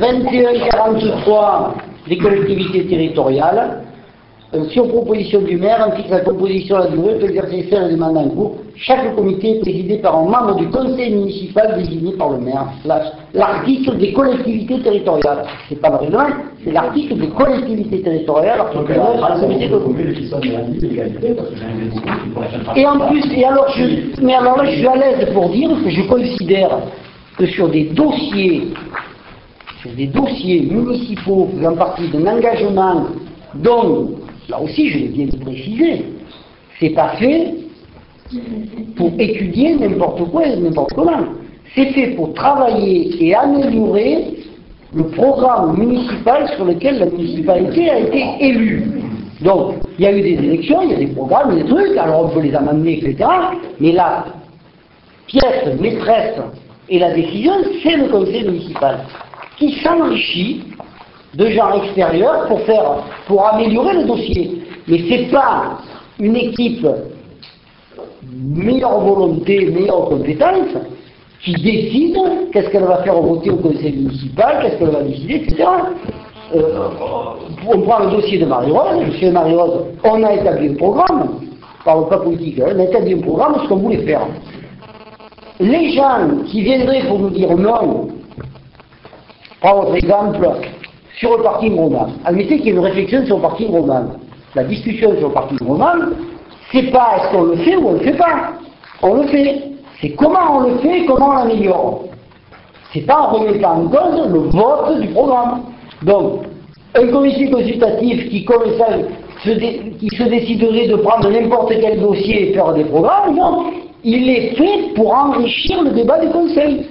2143 des collectivités territoriales. Sur proposition du maire, en fixe la composition à la durée de l'exercice des mandats en cours. Chaque comité est présidé par un membre du conseil municipal désigné par le maire. L'article des collectivités territoriales. C'est pas le règlement, c'est l'article des collectivités territoriales. Et en plus, mais alors là, je suis à l'aise pour dire que je considère que sur des dossiers municipaux faisant partie d'un engagement dont, là aussi je l'ai bien précisé, c'est pas fait pour étudier n'importe quoi et n'importe comment. C'est fait pour travailler et améliorer le programme municipal sur lequel la municipalité a été élue. Donc, il y a eu des élections, il y a des programmes, des trucs, alors on peut les amender, etc. Mais la pièce maîtresse et la décision, c'est le conseil municipal qui s'enrichit de gens extérieurs pour améliorer le dossier. Mais c'est pas une équipe meilleure volonté, meilleure compétence qui décide qu'est-ce qu'elle va faire voter au conseil municipal, qu'est-ce qu'elle va décider, etc. On prend le dossier de Marie-Rose, le dossier de Marie-Rose, on a établi un programme, on parle pas politique, hein, on a établi un programme, ce qu'on voulait faire. Les gens qui viendraient pour nous dire non, par votre exemple, sur le parking roman, admettez qu'il y ait une réflexion sur le parking roman. La discussion sur le parking roman, C'est pas est-ce qu'on le fait ou on le fait pas. On le fait. C'est comment on le fait et comment on l'améliore. C'est pas en remettant en cause le vote du programme. Donc, un comité consultatif qui, comme ça, qui se déciderait de prendre n'importe quel dossier et faire des programmes, non, il est fait pour enrichir le débat du Conseil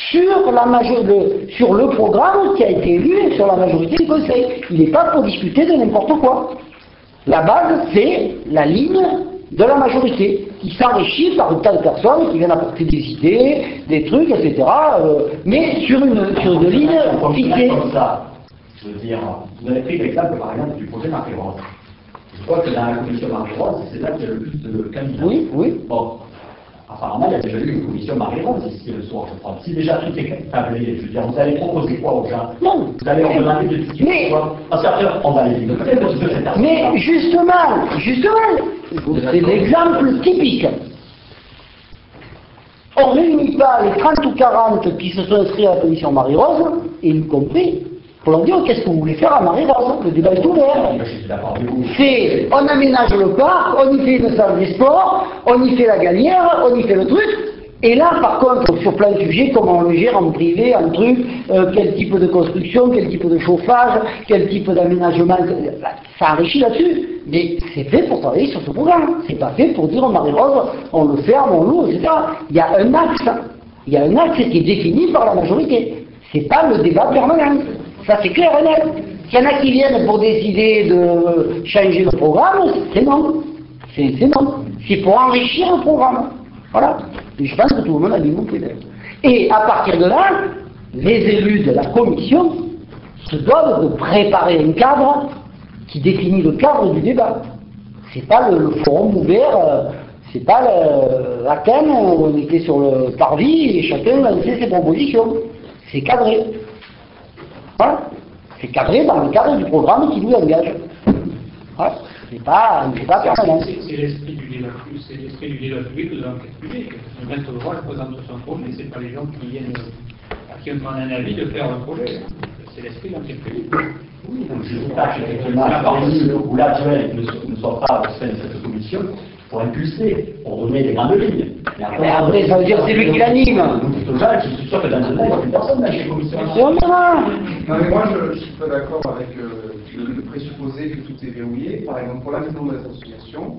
sur le programme qui a été élu et sur la majorité du Conseil. Il n'est pas pour discuter de n'importe quoi. La base, c'est la ligne de la majorité, qui s'enrichit par une tas de personnes qui viennent apporter des idées, des trucs, etc. Mais sur une ligne fixée. Comme ça, je veux dire, vous avez pris l'exemple par exemple du projet Marie-Rose. Je crois que dans la commission Marie-Rose, c'est là qu'il y a le plus de candidats. Oui, oui. Bon, apparemment, il y a déjà eu une commission Marie-Rose ici le soir, je crois. Si déjà tout est tablé, je veux dire, vous allez proposer quoi aux gens? Non. Vous allez leur demander de discuter quoi? Parce qu'après, on va les dire. Mais justement, c'est l'exemple typique. On ne réunit pas les 30 ou 40 qui se sont inscrits à la commission Marie-Rose, et y compris, pour leur dire qu'est-ce que vous voulez faire à Marie-Rose. Le débat est ouvert. C'est, on aménage le parc, on y fait une salle des sports, on y fait la galière, on y fait le truc. Et là, par contre, sur plein de sujets, comment on le gère en privé, en truc, quel type de construction, quel type de chauffage, quel type d'aménagement, ça enrichit là-dessus. Mais c'est fait pour travailler sur ce programme. C'est pas fait pour dire on Marie-Rose, on le ferme, on loue, etc. Il y a un axe. Il y a un axe qui est défini par la majorité. C'est pas le débat permanent. Ça c'est clair et net. S'il y en a qui viennent pour décider de changer le programme, c'est non. C'est non. C'est pour enrichir le programme. Voilà. Et je pense que tout le monde a bien compris. Et à partir de là, les élus de la commission se doivent de préparer un cadre qui définit le cadre du débat. C'est pas le forum ouvert, c'est pas la canne où on était sur le parvis et chacun lançait ses propositions. C'est cadré. Voilà. C'est cadré dans le cadre du programme qui nous engage. Voilà. C'est pas permanent. C'est l'esprit du débat public, c'est l'esprit du débat public de l'enquête publique. Le maître de droit présente son projet, c'est pas les gens qui viennent à qui on demande un avis de faire un projet. C'est l'esprit de l'enquête publique. Oui, donc je ne dis pas qu'effectivement, ou l'adjoint ne soit pas au sein de cette commission pour impulser, pour donner des grandes lignes. Mais après, ça veut dire que c'est lui qui l'anime. Je suis sûr que dans ce cas, il n'y a plus personne dans ces commissions. Non, mais moi, je suis pas d'accord avec le présupposé que tout est verrouillé. Par exemple, pour la maison des associations,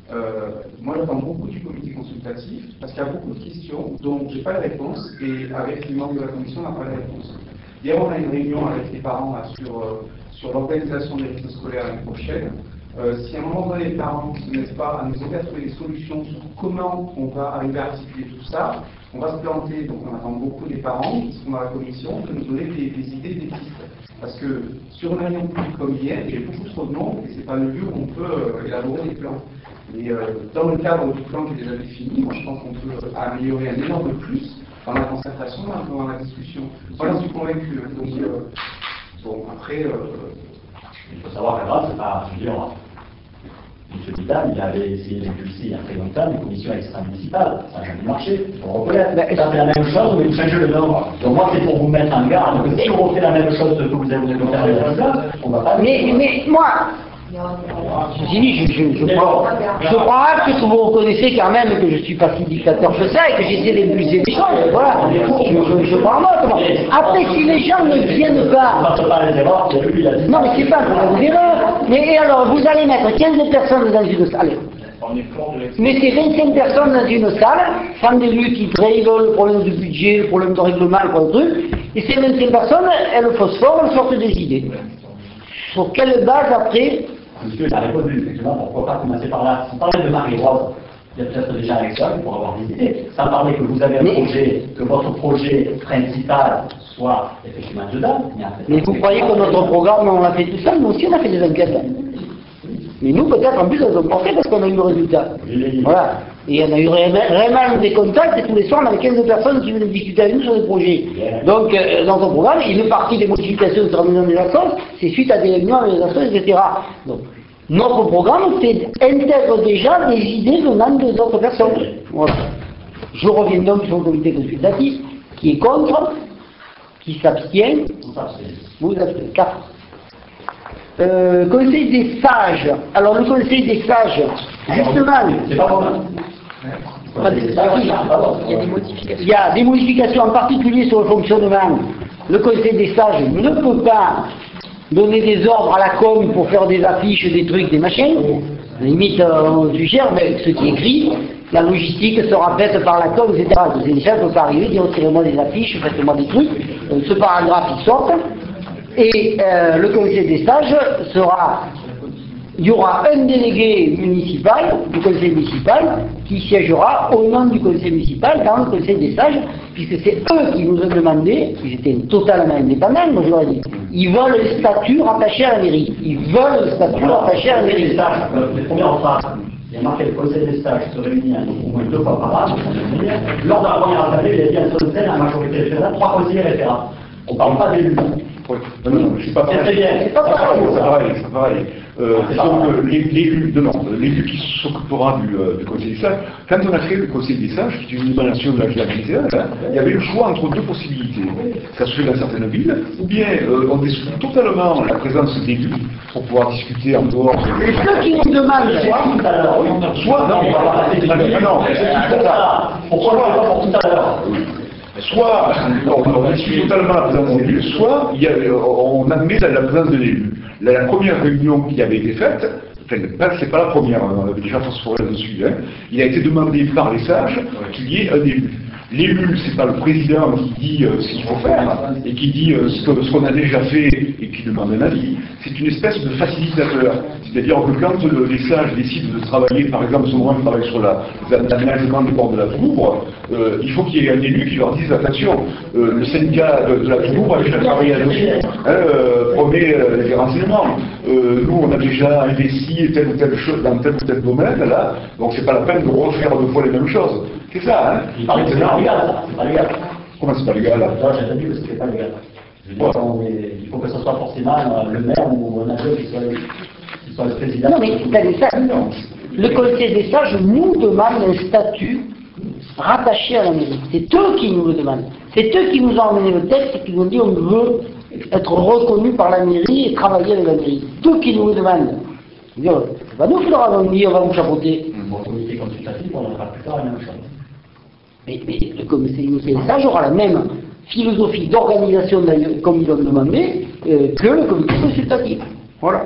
moi, j'attends beaucoup du comité consultatif parce qu'il y a beaucoup de questions dont je n'ai pas de réponse et avec les membres de la commission, on n'a pas de réponse. Hier, on a une réunion avec les parents là, sur l'organisation des rythmes scolaires l'année prochaine. Si à un moment donné, les parents ne se mettent pas à nous aider à trouver des solutions sur comment on va arriver à articuler tout ça, on va se planter. Donc on attend beaucoup des parents qui sont dans la commission de nous donner des idées, des pistes. Parce que sur une réunion publique comme hier, il y a beaucoup trop de monde et ce n'est pas le lieu où on peut élaborer des plans. Mais dans le cadre du plan qui est déjà défini, moi je pense qu'on peut améliorer un énorme plus dans la concertation, dans la discussion. Moi j'en suis convaincu. Donc, bon, après... Il faut savoir qu'avant, c'est pas, je veux dire, M. Vidal, il avait essayé d'impulser il y a très longtemps une commission extra-municipale. Ça n'a jamais marché, il faut reconnaître. Ça fait la même chose, mais vous changez le nom. Donc moi, c'est pour vous mettre en garde que si on refait la même chose que vous avez fait faire, on va pas... Mais moi, ceci dit, je prends acte que vous reconnaissez quand même que je ne suis pas si dictateur que ça et que j'essaie d'impulser des choses. Voilà, je prends note. Après, si les gens ne viennent pas... Non, mais c'est pas une erreur. Mais alors, vous allez mettre 15 personnes dans une salle. Mettez 25 personnes dans une salle, sans d'élus qui règlent le problème du budget, le problème de règlement, le problème de truc. Et ces 25 personnes, elles phosphorent, elles sortent des idées. Sur quelle base après? Monsieur, il a répondu, effectivement, pourquoi pas commencer par là. Vous parlez de Marie-Rose, il y a peut-être déjà avec ça pour avoir des idées. Sans parler que vous avez un projet, que votre projet principal soit effectivement dedans. Mais vous croyez que notre programme, on l'a fait tout seul? Nous aussi, on a fait des enquêtes. Mais nous, peut-être, en plus, elles ont porté parce qu'on a eu le résultat. Voilà. Et on a eu vraiment des contacts, et tous les soirs, on avait 15 personnes qui venaient discuter avec nous sur des projets. Donc, dans ton programme, une partie des modifications sur la maison des assos, c'est suite à des réunions avec les assos, etc. Donc, notre programme intègre déjà des idées venant des autres personnes. Voilà. Je reviens donc sur le comité consultatif, qui est contre, qui s'abstient. Vous abstenez. 4. Conseil des sages. Alors le conseil des sages, justement, C'est pas bon. il y a des modifications en particulier sur le fonctionnement. Le conseil des sages ne peut pas donner des ordres à la com pour faire des affiches, des trucs, des machins. À la limite, on suggère, mais ce qui est écrit, la logistique sera faite par la com, etc. Le conseil des sages ne peut pas arriver, dire tirez-moi des affiches, faites-moi des trucs. Ce paragraphe, il sort. Et le conseil des sages sera... Il y aura un délégué municipal, du conseil municipal, qui siégera au nom du conseil municipal dans le conseil des sages, puisque c'est eux qui nous ont demandé, ils étaient totalement indépendants, moi je leur ai dit, ils veulent le statut rattaché à la mairie. Ils veulent le statut rattaché à la mairie. Les sages, les premières phrases, il y a marqué le conseil des sages se réunit au moins 2 fois par an, lors de la première assemblée, il y a bien sur le scène, la majorité référente, 3 conseillers référents. On ne parle pas d'élus. Oui. Non, je suis pas pareil. C'est très bien. C'est pas pareil. C'est pareil. L'élu qui s'occupera du conseil des sages, quand on a créé le conseil des sages, qui est une émanation de la ville, il y avait le choix entre 2 possibilités. Ça se fait dans certaines villes, ou bien on exclut totalement la présence d'élus pour pouvoir discuter en dehors. C'est ceux qui nous demandent, Soit, pourquoi on ne fait pas pour tout à l'heure? Soit on exclut totalement la présence d'élus, soit on admet la présence de l'élu. La première réunion qui avait été faite, c'est pas la première, on avait déjà phosphoré là-dessus, il a été demandé par les sages qu'il y ait un élu. L'élu, c'est pas le président qui dit ce qu'il faut faire et qui dit ce qu'on a déjà fait et qui demande un avis. C'est une espèce de facilitateur. C'est-à-dire que quand les sages décident de travailler, par exemple, souvent ils travaillent sur l'aménagement des bords de la Toulouvre, il faut qu'il y ait un élu qui leur dise attention, le syndicat de la Toulouvre a déjà travaillé là-dessus, promet les renseignements. Nous, on a déjà investi telle ou telle chose dans tel ou tel domaine, là, donc c'est pas la peine de refaire 2 fois les mêmes choses. C'est ça, hein? Il paraît que c'est pas légal, ça. C'est pas légal. Comment c'est pas légal, là? Moi, j'ai entendu que c'était pas légal. Je veux dire, il faut que ce soit forcément le maire ou un adjoint qui soit le président. non mais le conseil des sages nous demande un statut rattaché à la mairie. C'est eux qui nous le demandent. C'est eux qui nous ont amené le texte et qui nous ont dit on veut être reconnu par la mairie et travailler avec la mairie. C'est eux qui nous le demandent. C'est pas nous qui leur avons dit on va vous chapeauter. Le comité consultatif, on en fera plus tard la même chose. Mais le conseil des sages aura la même philosophie d'organisation, comme ils l'ont demandé, que le comité consultatif. Voilà.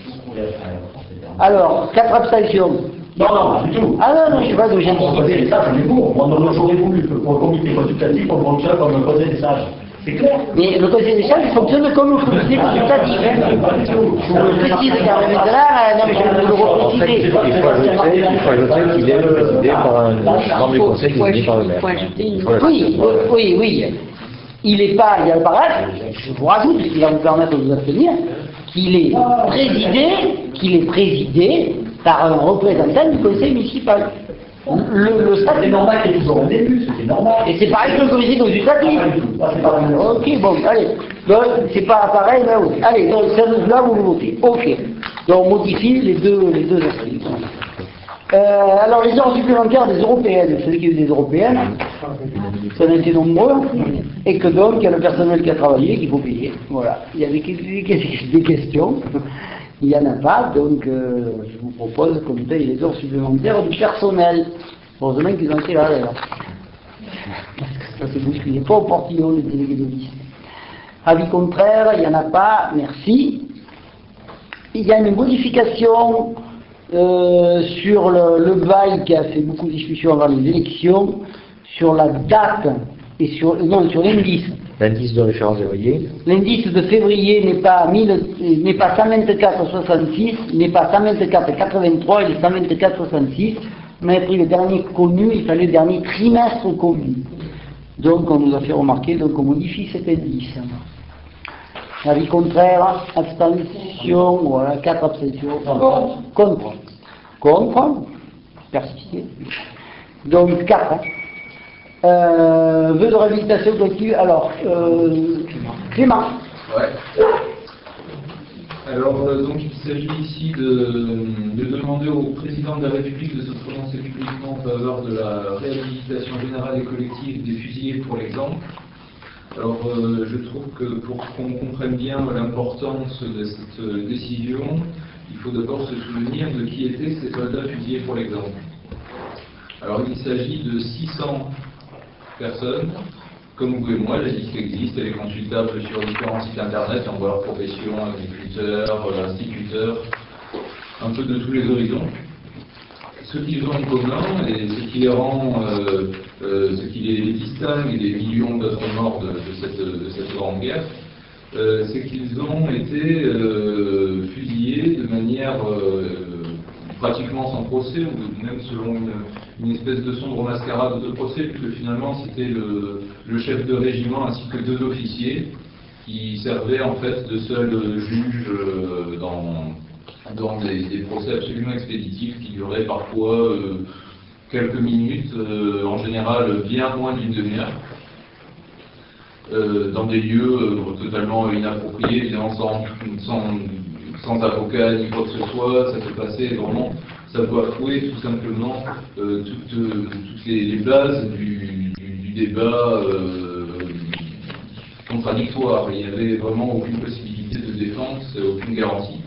Alors, 4 abstentions. Non, pas du tout. Ah non, je sais pas d'où j'ai dit. Les sages, on est pour. J'aurais voulu que pour le comité consultatif, on fonctionne comme le conseil des sages. C'est clair. Mais le conseil des sages fonctionne comme le comité consultatif. Je vous le précise car maintenant, non mais je vais vous le repréciser. Il faut ajouter qu'il est présidé par un membre du conseil désigné par le maire. Oui. Il n'est pas, il y a le paragraphe, je vous rajoute, ce qui va vous permettre de vous abstenir, qu'il est présidé par un représentant du conseil municipal. C'est normal qu'il y ait toujours un élu, c'est normal. Et c'est pareil que le comité consultatif. Ok, bon, allez. Donc, c'est pas pareil, mais oui. Allez, donc, là, vous votez. Ok. Donc, on modifie les deux aspects. Alors, les heures supplémentaires des européennes, celui qui a eu des européennes, ça en a été nombreux, et que donc, il y a le personnel qui a travaillé, qu'il faut payer. Voilà. Il y avait des questions. Il n'y en a pas, donc je vous propose qu'on paye les heures supplémentaires du personnel. Heureusement qu'ils ont été là, d'ailleurs. Parce que ça se bouscule pas au portillon, les délégués de liste. Avis contraire, il n'y en a pas, merci. Il y a une modification sur le bail qui a fait beaucoup de discussions avant les élections, sur la date et sur l'indice. L'indice de référence des loyers. L'indice de février n'est pas 124,66, n'est pas 124,83, il est 124,66. On avait pris le dernier connu, il fallait le dernier trimestre connu. Donc on nous a fait remarquer, donc on modifie cet indice. Avis contraire, abstention, voilà, 4 abstentions. Contre. Persister. Donc 4. Vœu de réhabilitation continue. Alors, Clément. Ouais. Alors, donc, il s'agit ici de demander au président de la République de se prononcer publiquement en faveur de la réhabilitation générale et collective des fusillés pour l'exemple. Alors, je trouve que pour qu'on comprenne bien l'importance de cette décision, il faut d'abord se souvenir de qui étaient ces soldats fusillés pour l'exemple. Alors, il s'agit de 600 personnes, comme vous et moi. La liste existe, elle est consultable sur différents sites internet, on voit leur profession, agriculteurs, instituteurs, un peu de tous les horizons. Ce qu'ils ont en commun et ce qui les rend, ce qui les distingue des millions d'autres morts de cette grande guerre, c'est qu'ils ont été fusillés de manière pratiquement sans procès, ou même selon une espèce de sombre mascarade de procès, puisque finalement c'était le chef de régiment ainsi que 2 officiers qui servaient en fait de seuls juges dans des procès absolument expéditifs qui duraient parfois quelques minutes, en général bien moins d'une demi-heure, dans des lieux totalement inappropriés, évidemment sans avocat ni quoi que ce soit. Ça se passait vraiment, ça bafouait tout simplement toutes les bases du débat contradictoire. Il n'y avait vraiment aucune possibilité de défense, aucune garantie.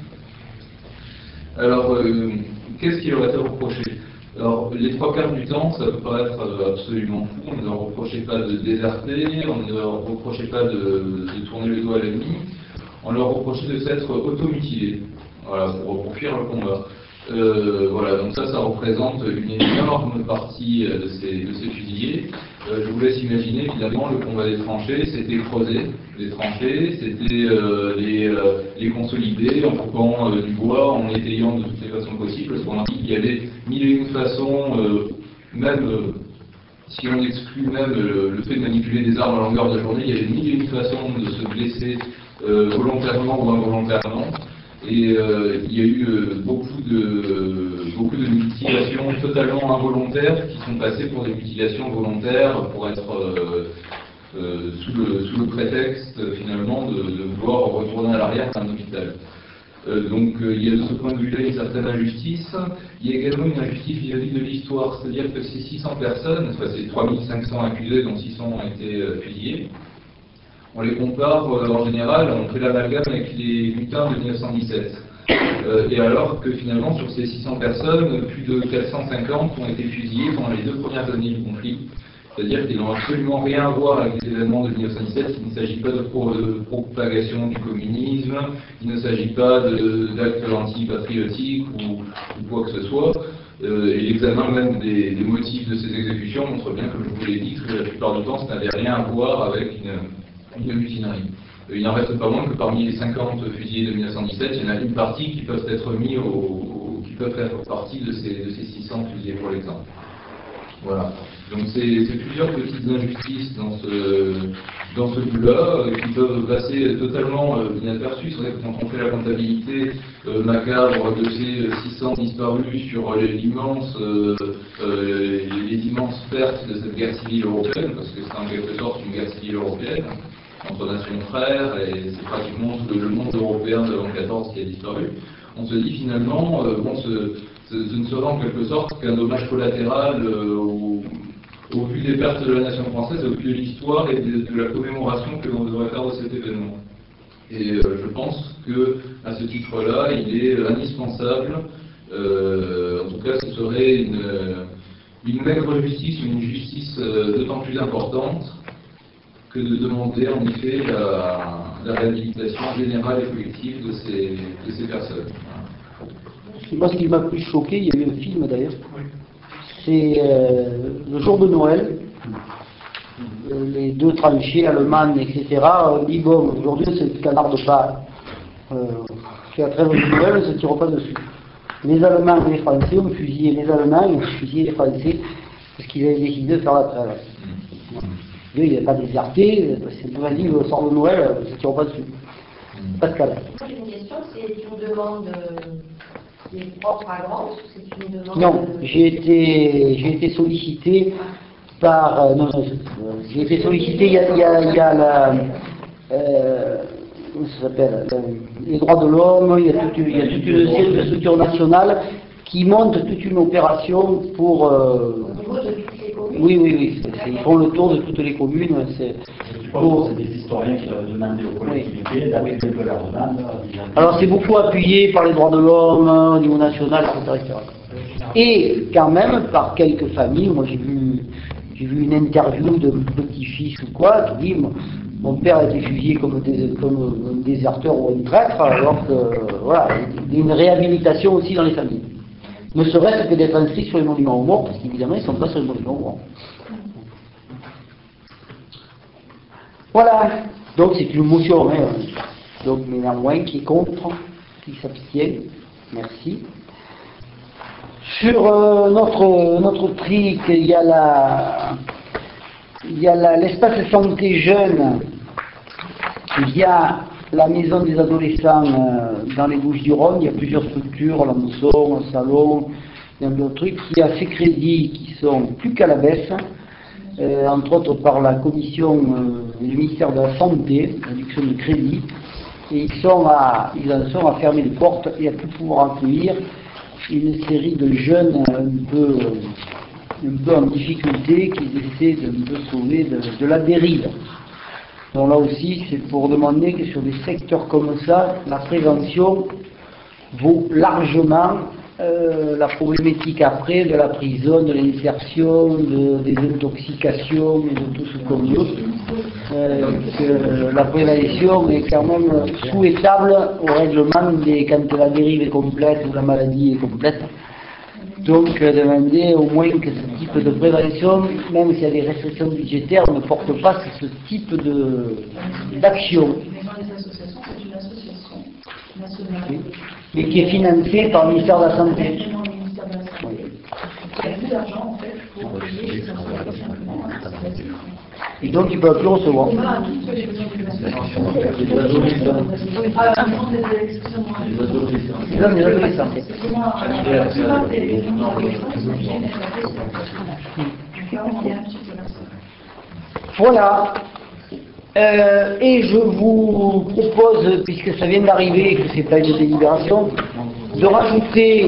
Alors, qu'est-ce qui leur a été reproché? Alors, les 3/4 du temps, ça peut paraître absolument fou. On ne leur reprochait pas de déserter, on ne leur reprochait pas de tourner le dos à l'ennemi, on leur reprochait de s'être automutilés, voilà, pour fuir le combat. Voilà, donc ça représente une énorme partie de ces fusillés. Je vous laisse imaginer, évidemment, le combat des tranchées, c'était creuser les tranchées, c'était les consolider en coupant du bois, en étayant de toutes les façons possibles, parce qu'on a dit qu'il y avait 1001 façons, même si on exclut même le fait de manipuler des armes à longueur de journée, il y avait 1001 façons de se blesser volontairement ou involontairement. Et il y a eu beaucoup de mutilations totalement involontaires qui sont passées pour des mutilations volontaires pour être sous le prétexte finalement de vouloir retourner à l'arrière dans un hôpital. Donc il y a de ce point de vue-là une certaine injustice. Il y a également une injustice vis-à-vis de l'histoire, c'est-à-dire que ces 600 personnes, enfin ces 3500 accusés dont 600 ont été fusillés, on les compare en général, on fait l'amalgame avec les mutins de 1917. Et alors que finalement, sur ces 600 personnes, plus de 450 ont été fusillés pendant les 2 premières années du conflit. C'est-à-dire qu'ils n'ont absolument rien à voir avec les événements de 1917, il ne s'agit pas de propagation du communisme, il ne s'agit pas d'actes antipatriotiques ou quoi que ce soit. Et l'examen même des motifs de ces exécutions montre bien, comme je vous l'ai dit, que la plupart du temps, ça n'avait rien à voir avec une mutinerie. Il n'en reste pas moins que parmi les 50 fusillés de 1917, il y en a une partie qui peuvent être mis qui peuvent faire partie de ces 600 fusillés pour l'exemple. Voilà. Donc c'est plusieurs petites injustices dans ce but-là qui peuvent passer totalement inaperçues. C'est vrai que quand on fait la comptabilité macabre de ces 600 disparus sur les immenses pertes de cette guerre civile européenne, parce que c'est en quelque sorte une guerre civile européenne, entre nations frères, et c'est pratiquement le monde européen de l'an 14 qui a disparu, on se dit finalement, ce ne sera en quelque sorte qu'un dommage collatéral au vu des pertes de la nation française, au vu de l'histoire et de la commémoration que l'on devrait faire de cet événement. Et je pense qu'à ce titre-là, il est indispensable, en tout cas ce serait une maigre justice, une justice d'autant plus importante, que de demander en effet la réhabilitation générale et collective de ces personnes. Moi, ce qui m'a plus choqué, il y a eu un film d'ailleurs, c'est le jour de Noël, les 2 tranchées allemandes, etc. On dit bon, aujourd'hui c'est le canard de Pâques, c'est la trêve de Noël, on ne se tire pas dessus. Les Allemands et les Français ont fusillé les Allemands et ont fusillé les Français parce qu'ils avaient décidé de faire la trêve. Dieu, il n'a pas déserté, c'est vas-y, le sort de Noël, on ne se tire pas dessus. Pascal. J'ai une question, c'est une demande qui est propre à Grande, ou c'est une demande... Non, j'ai été sollicité par... j'ai été sollicité, il y a la... comment ça s'appelle, les droits de l'homme, il y a toute une série de structures nationales qui montent toute une opération pour... Au niveau de toutes les communes? Oui, ils font le tour de toutes les communes, suppose que c'est des historiens qui doivent demander aux collectivités d'appliquer un peu leur demande. Alors c'est beaucoup appuyé par les droits de l'homme au niveau national, etc. Et quand même par quelques familles. Moi j'ai vu une interview de petit-fils ou quoi qui dit mon père a été fusillé comme un déserteur ou un traître, alors que voilà, il y a une réhabilitation aussi dans les familles. Ne serait-ce que d'être inscrit sur les monuments aux morts, parce qu'évidemment ils ne sont pas sur les monuments aux morts. Voilà, donc c'est une motion, hein. Donc mais néanmoins qui est contre, qui s'abstient, merci. Sur notre trique, il y a l'espace santé jeune, il y a la maison des adolescents dans les Bouches-du-Rhône, il y a plusieurs structures, la maison, un salon, il y a d'autres trucs, il y a ces crédits qui sont plus qu'à la baisse, entre autres par la commission du ministère de la Santé, réduction de crédit, et ils en sont à fermer les portes et à plus pouvoir accueillir une série de jeunes un peu en difficulté qui essaient de me sauver de la dérive. Donc là aussi, c'est pour demander que sur des secteurs comme ça, la prévention vaut largement la problématique après de la prison, de l'insertion, des intoxications et de tout ce qu'on veut. Que la prévention est quand même souhaitable au règlement quand la dérive est complète ou la maladie est complète. Donc demander au moins que ce type de prévention, même s'il y a des restrictions budgétaires, ne porte pas sur ce type d'action. C'est une association nationale. Oui. Mais qui est financée par le ministère de la Santé. Oui. Il y a plus d'argent en fait pour payer ces associations. Et donc ils ne peuvent plus recevoir. Voilà. Et je vous propose, puisque ça vient d'arriver et que c'est pas une délibération, de rajouter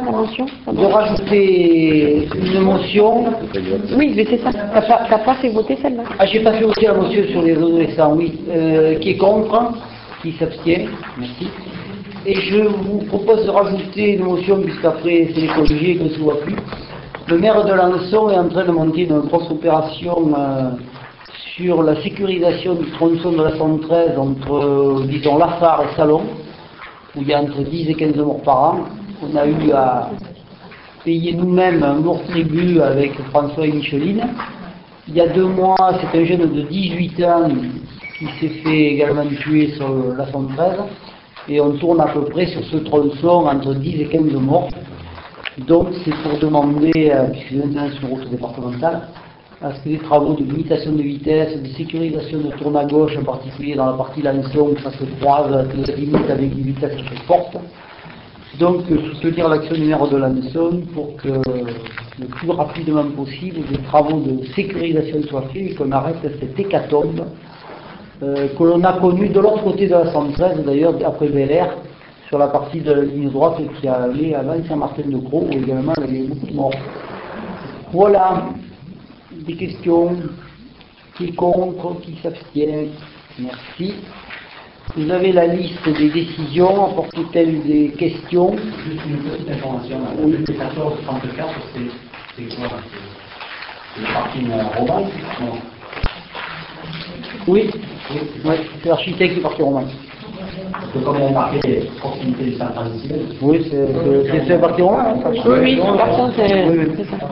une motion. Oui, mais c'est ça. T'as pas fait voter celle-là. Ah, j'ai pas fait voter la motion sur les adolescents, oui. Qui est contre, qui s'abstient, merci. Et je vous propose de rajouter une motion, puisqu'après c'est les collèges qu'on ne se voit plus. Le maire de Lançon est en train de monter une grosse opération sur la sécurisation du tronçon de la 113 entre, disons, Lafare et Salon, où il y a entre 10 et 15 morts par an. On a eu à payer nous-mêmes un lourd tribut avec François et Micheline. Il y a 2 mois, c'est un jeune de 18 ans qui s'est fait également tuer sur la 113. Et on tourne à peu près sur ce tronçon entre 10 et 15 morts. Donc c'est pour demander, puisque maintenant sur route départementale, à ce que les travaux de limitation de vitesse, de sécurisation de tourne à gauche, en particulier dans la partie Lançon, ça se croise, que ça limite avec des vitesses assez fortes. Donc soutenir l'action du maire de Lançon pour que le plus rapidement possible des travaux de sécurisation soient faits et qu'on arrête cette hécatombe que l'on a connue de l'autre côté de la 113, d'ailleurs après Bel Air, sur la partie de la ligne droite qui allait avant Saint-Martin-de-Croix, où également il y avait beaucoup de morts. Voilà. Des questions? Qui est contre? Qui s'abstient? Merci. Vous avez la liste des décisions. Apporte-t-elle des questions? Juste une petite information. Oui. Le 1434, c'est quoi? C'est le parking roman? Non. Oui. Oui. C'est l'architecte du parti roman. Parce que comme il y a marqué proximité du Saint-Francien. Oui, c'est le parti roman. Hein, ça. Oui, c'est ça.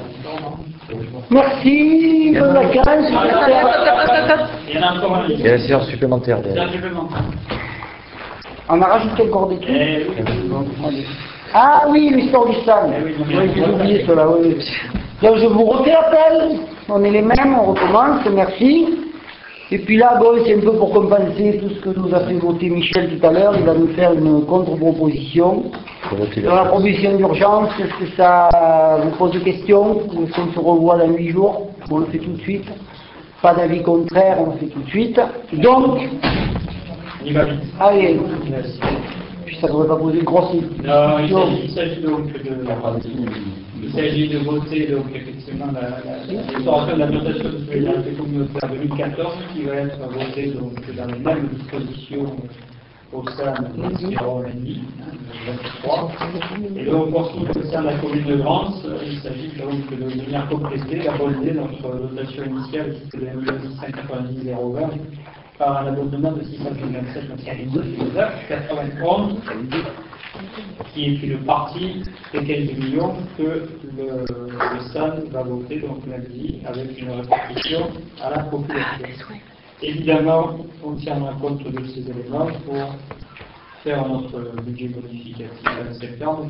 Merci, bonne vacances. Il y a une séance supplémentaire. On a rajouté encore des trucs. Ah oui, l'histoire du stade. Oui, j'ai oublié cela. Oui. Donc je vous refais l'appel. On est les mêmes, on recommence. Merci. Et puis là, bon, c'est un peu pour compenser tout ce que nous a fait voter Michel tout à l'heure. Il va nous faire une contre-proposition. Dans la proposition d'urgence, est-ce que ça vous pose des questions? Ou est-ce qu'on se revoit dans 8 jours? On le fait tout de suite. Pas d'avis contraire, on le fait tout de suite. Donc, allez. Puis ça ne devrait pas poser une grosse question. Il s'agit donc de Il s'agit de voter donc effectivement l'instauration de la dotation de solidarité communautaire 2014 qui va être votée donc dans les mêmes dispositions au sein de l'environnement 23. Et donc pour ce qui concerne la commune de Grance, il s'agit donc de venir compléter, d'abonder notre dotation initiale qui était de 1 690 020 par un abondement de 627 91 qui est une partie des 15 millions que le SAN va voter, donc lundi, avec une répartition à la population. Évidemment, on tiendra compte de ces éléments pour faire notre budget modificatif en septembre.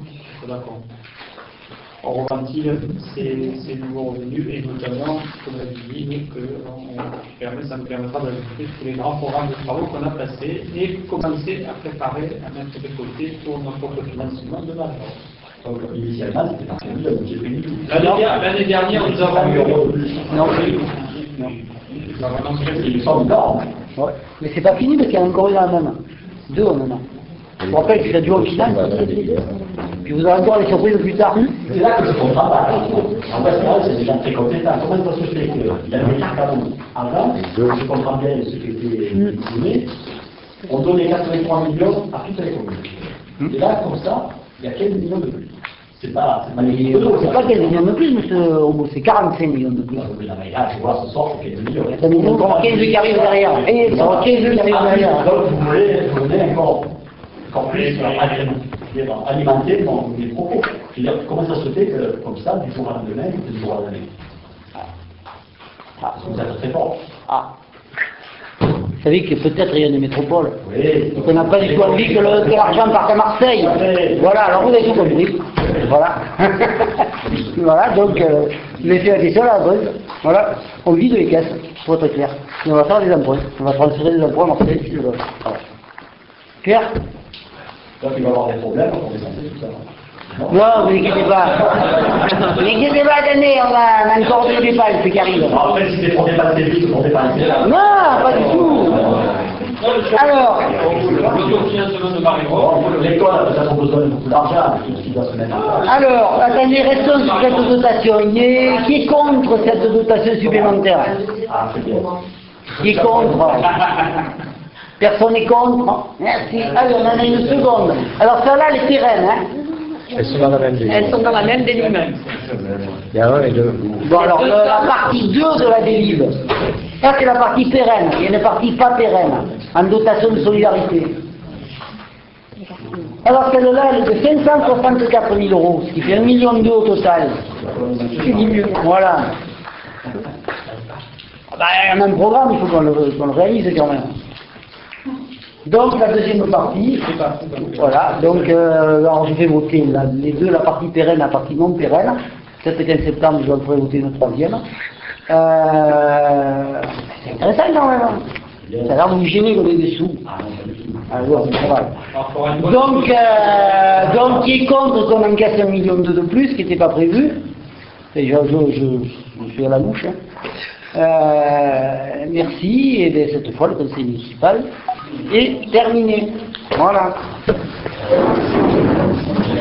On reventile ces nouveaux revenus et notamment, comme l'a dit, ça nous permettra d'ajouter tous les grands programmes de travaux qu'on a passés et commencer à préparer, à mettre de côté pour notre propre financement de l'argent. Initialement, c'était pas prévu, le budget prévu. L'année dernière, nous avons eu... Non. Il semble énorme. Ouais. Mais c'est pas fini parce qu'il y en a encore eu dans la même. 2 en même. Je vous rappelle qu'il a dû au final. Puis vous aurez encore les surprises plus tard. C'est là que je comprends pas. En fait, c'est des gens très compétents. Comment ça se fait qu'il y a des cartons avant, je comprends bien ce qui était estimé, on donnait 83 millions à toutes les communes. Et là, comme ça, il y a 15 millions de plus. C'est pas les c'est pas 15 millions de plus, monsieur Homo, c'est 45 millions de plus. Là, tu vois, ce soir, c'est 15 millions. Ça nous encore 15 qui arrivent derrière. Et ça va 15 qui arrivent derrière. Donc, vous voulez encore plus alimenter mes propos. Je veux dire, comment ça se fait que, comme ça, du jour au lendemain, du jour au lendemain vous êtes très fort. Vous savez que peut-être il y a des métropoles. Oui. Et qu'on n'a pas du tout envie que l'argent parte à Marseille. Voilà, alors vous avez tout compris. Voilà. Voilà, donc, vous avez fait la question à la base. Voilà, on vide les caisses, pour être clair. Et on va faire des emprunts. On va transférer des emprunts à Marseille, si je veux. Voilà. Clair? Donc, il va y avoir des problèmes pour dépenser tout ça. Non, vous inquiétez pas. Vous inquiétez pas, attendez, on a encore des dépenses qui arrivent. Après, si c'est pour dépasser vite, pour dépasser là. Non, pas du tout. Alors, l'école a peut-être besoin de beaucoup d'argent, qui doit se mettre en place. alors, attendez, restons sur cette dotation. Qui est contre cette dotation supplémentaire? Ah, c'est bien. Qui est contre? Personne n'est contre? Merci. Allez, on en a une seconde. Alors, celle-là, elle est pérenne, hein? Elles sont dans la même délire. Elles sont dans la même délime. Il y a un et deux. Bon, alors, la partie 2 de la délib. Ça, c'est la partie pérenne. Il y a une partie pas pérenne, en dotation de solidarité. Alors, celle-là, elle est de 564 000 €, ce qui fait 1,2 million au total. C'est mieux. Voilà. Ben, il y a un programme, il faut qu'on le réalise quand même. Donc la deuxième partie, voilà, donc alors je vais voter les deux, la partie pérenne, la partie non pérenne. Peut-être qu'en septembre, je vais voter une troisième. C'est intéressant quand même. Ça a l'air de vous gêner qu'on ait des sous. Alors, donc qui est contre qu'on encaisse 1,2 million de plus, qui n'était pas prévu. Et je suis à la bouche. Hein. Merci, et bien, cette fois le conseil municipal est terminé. Voilà.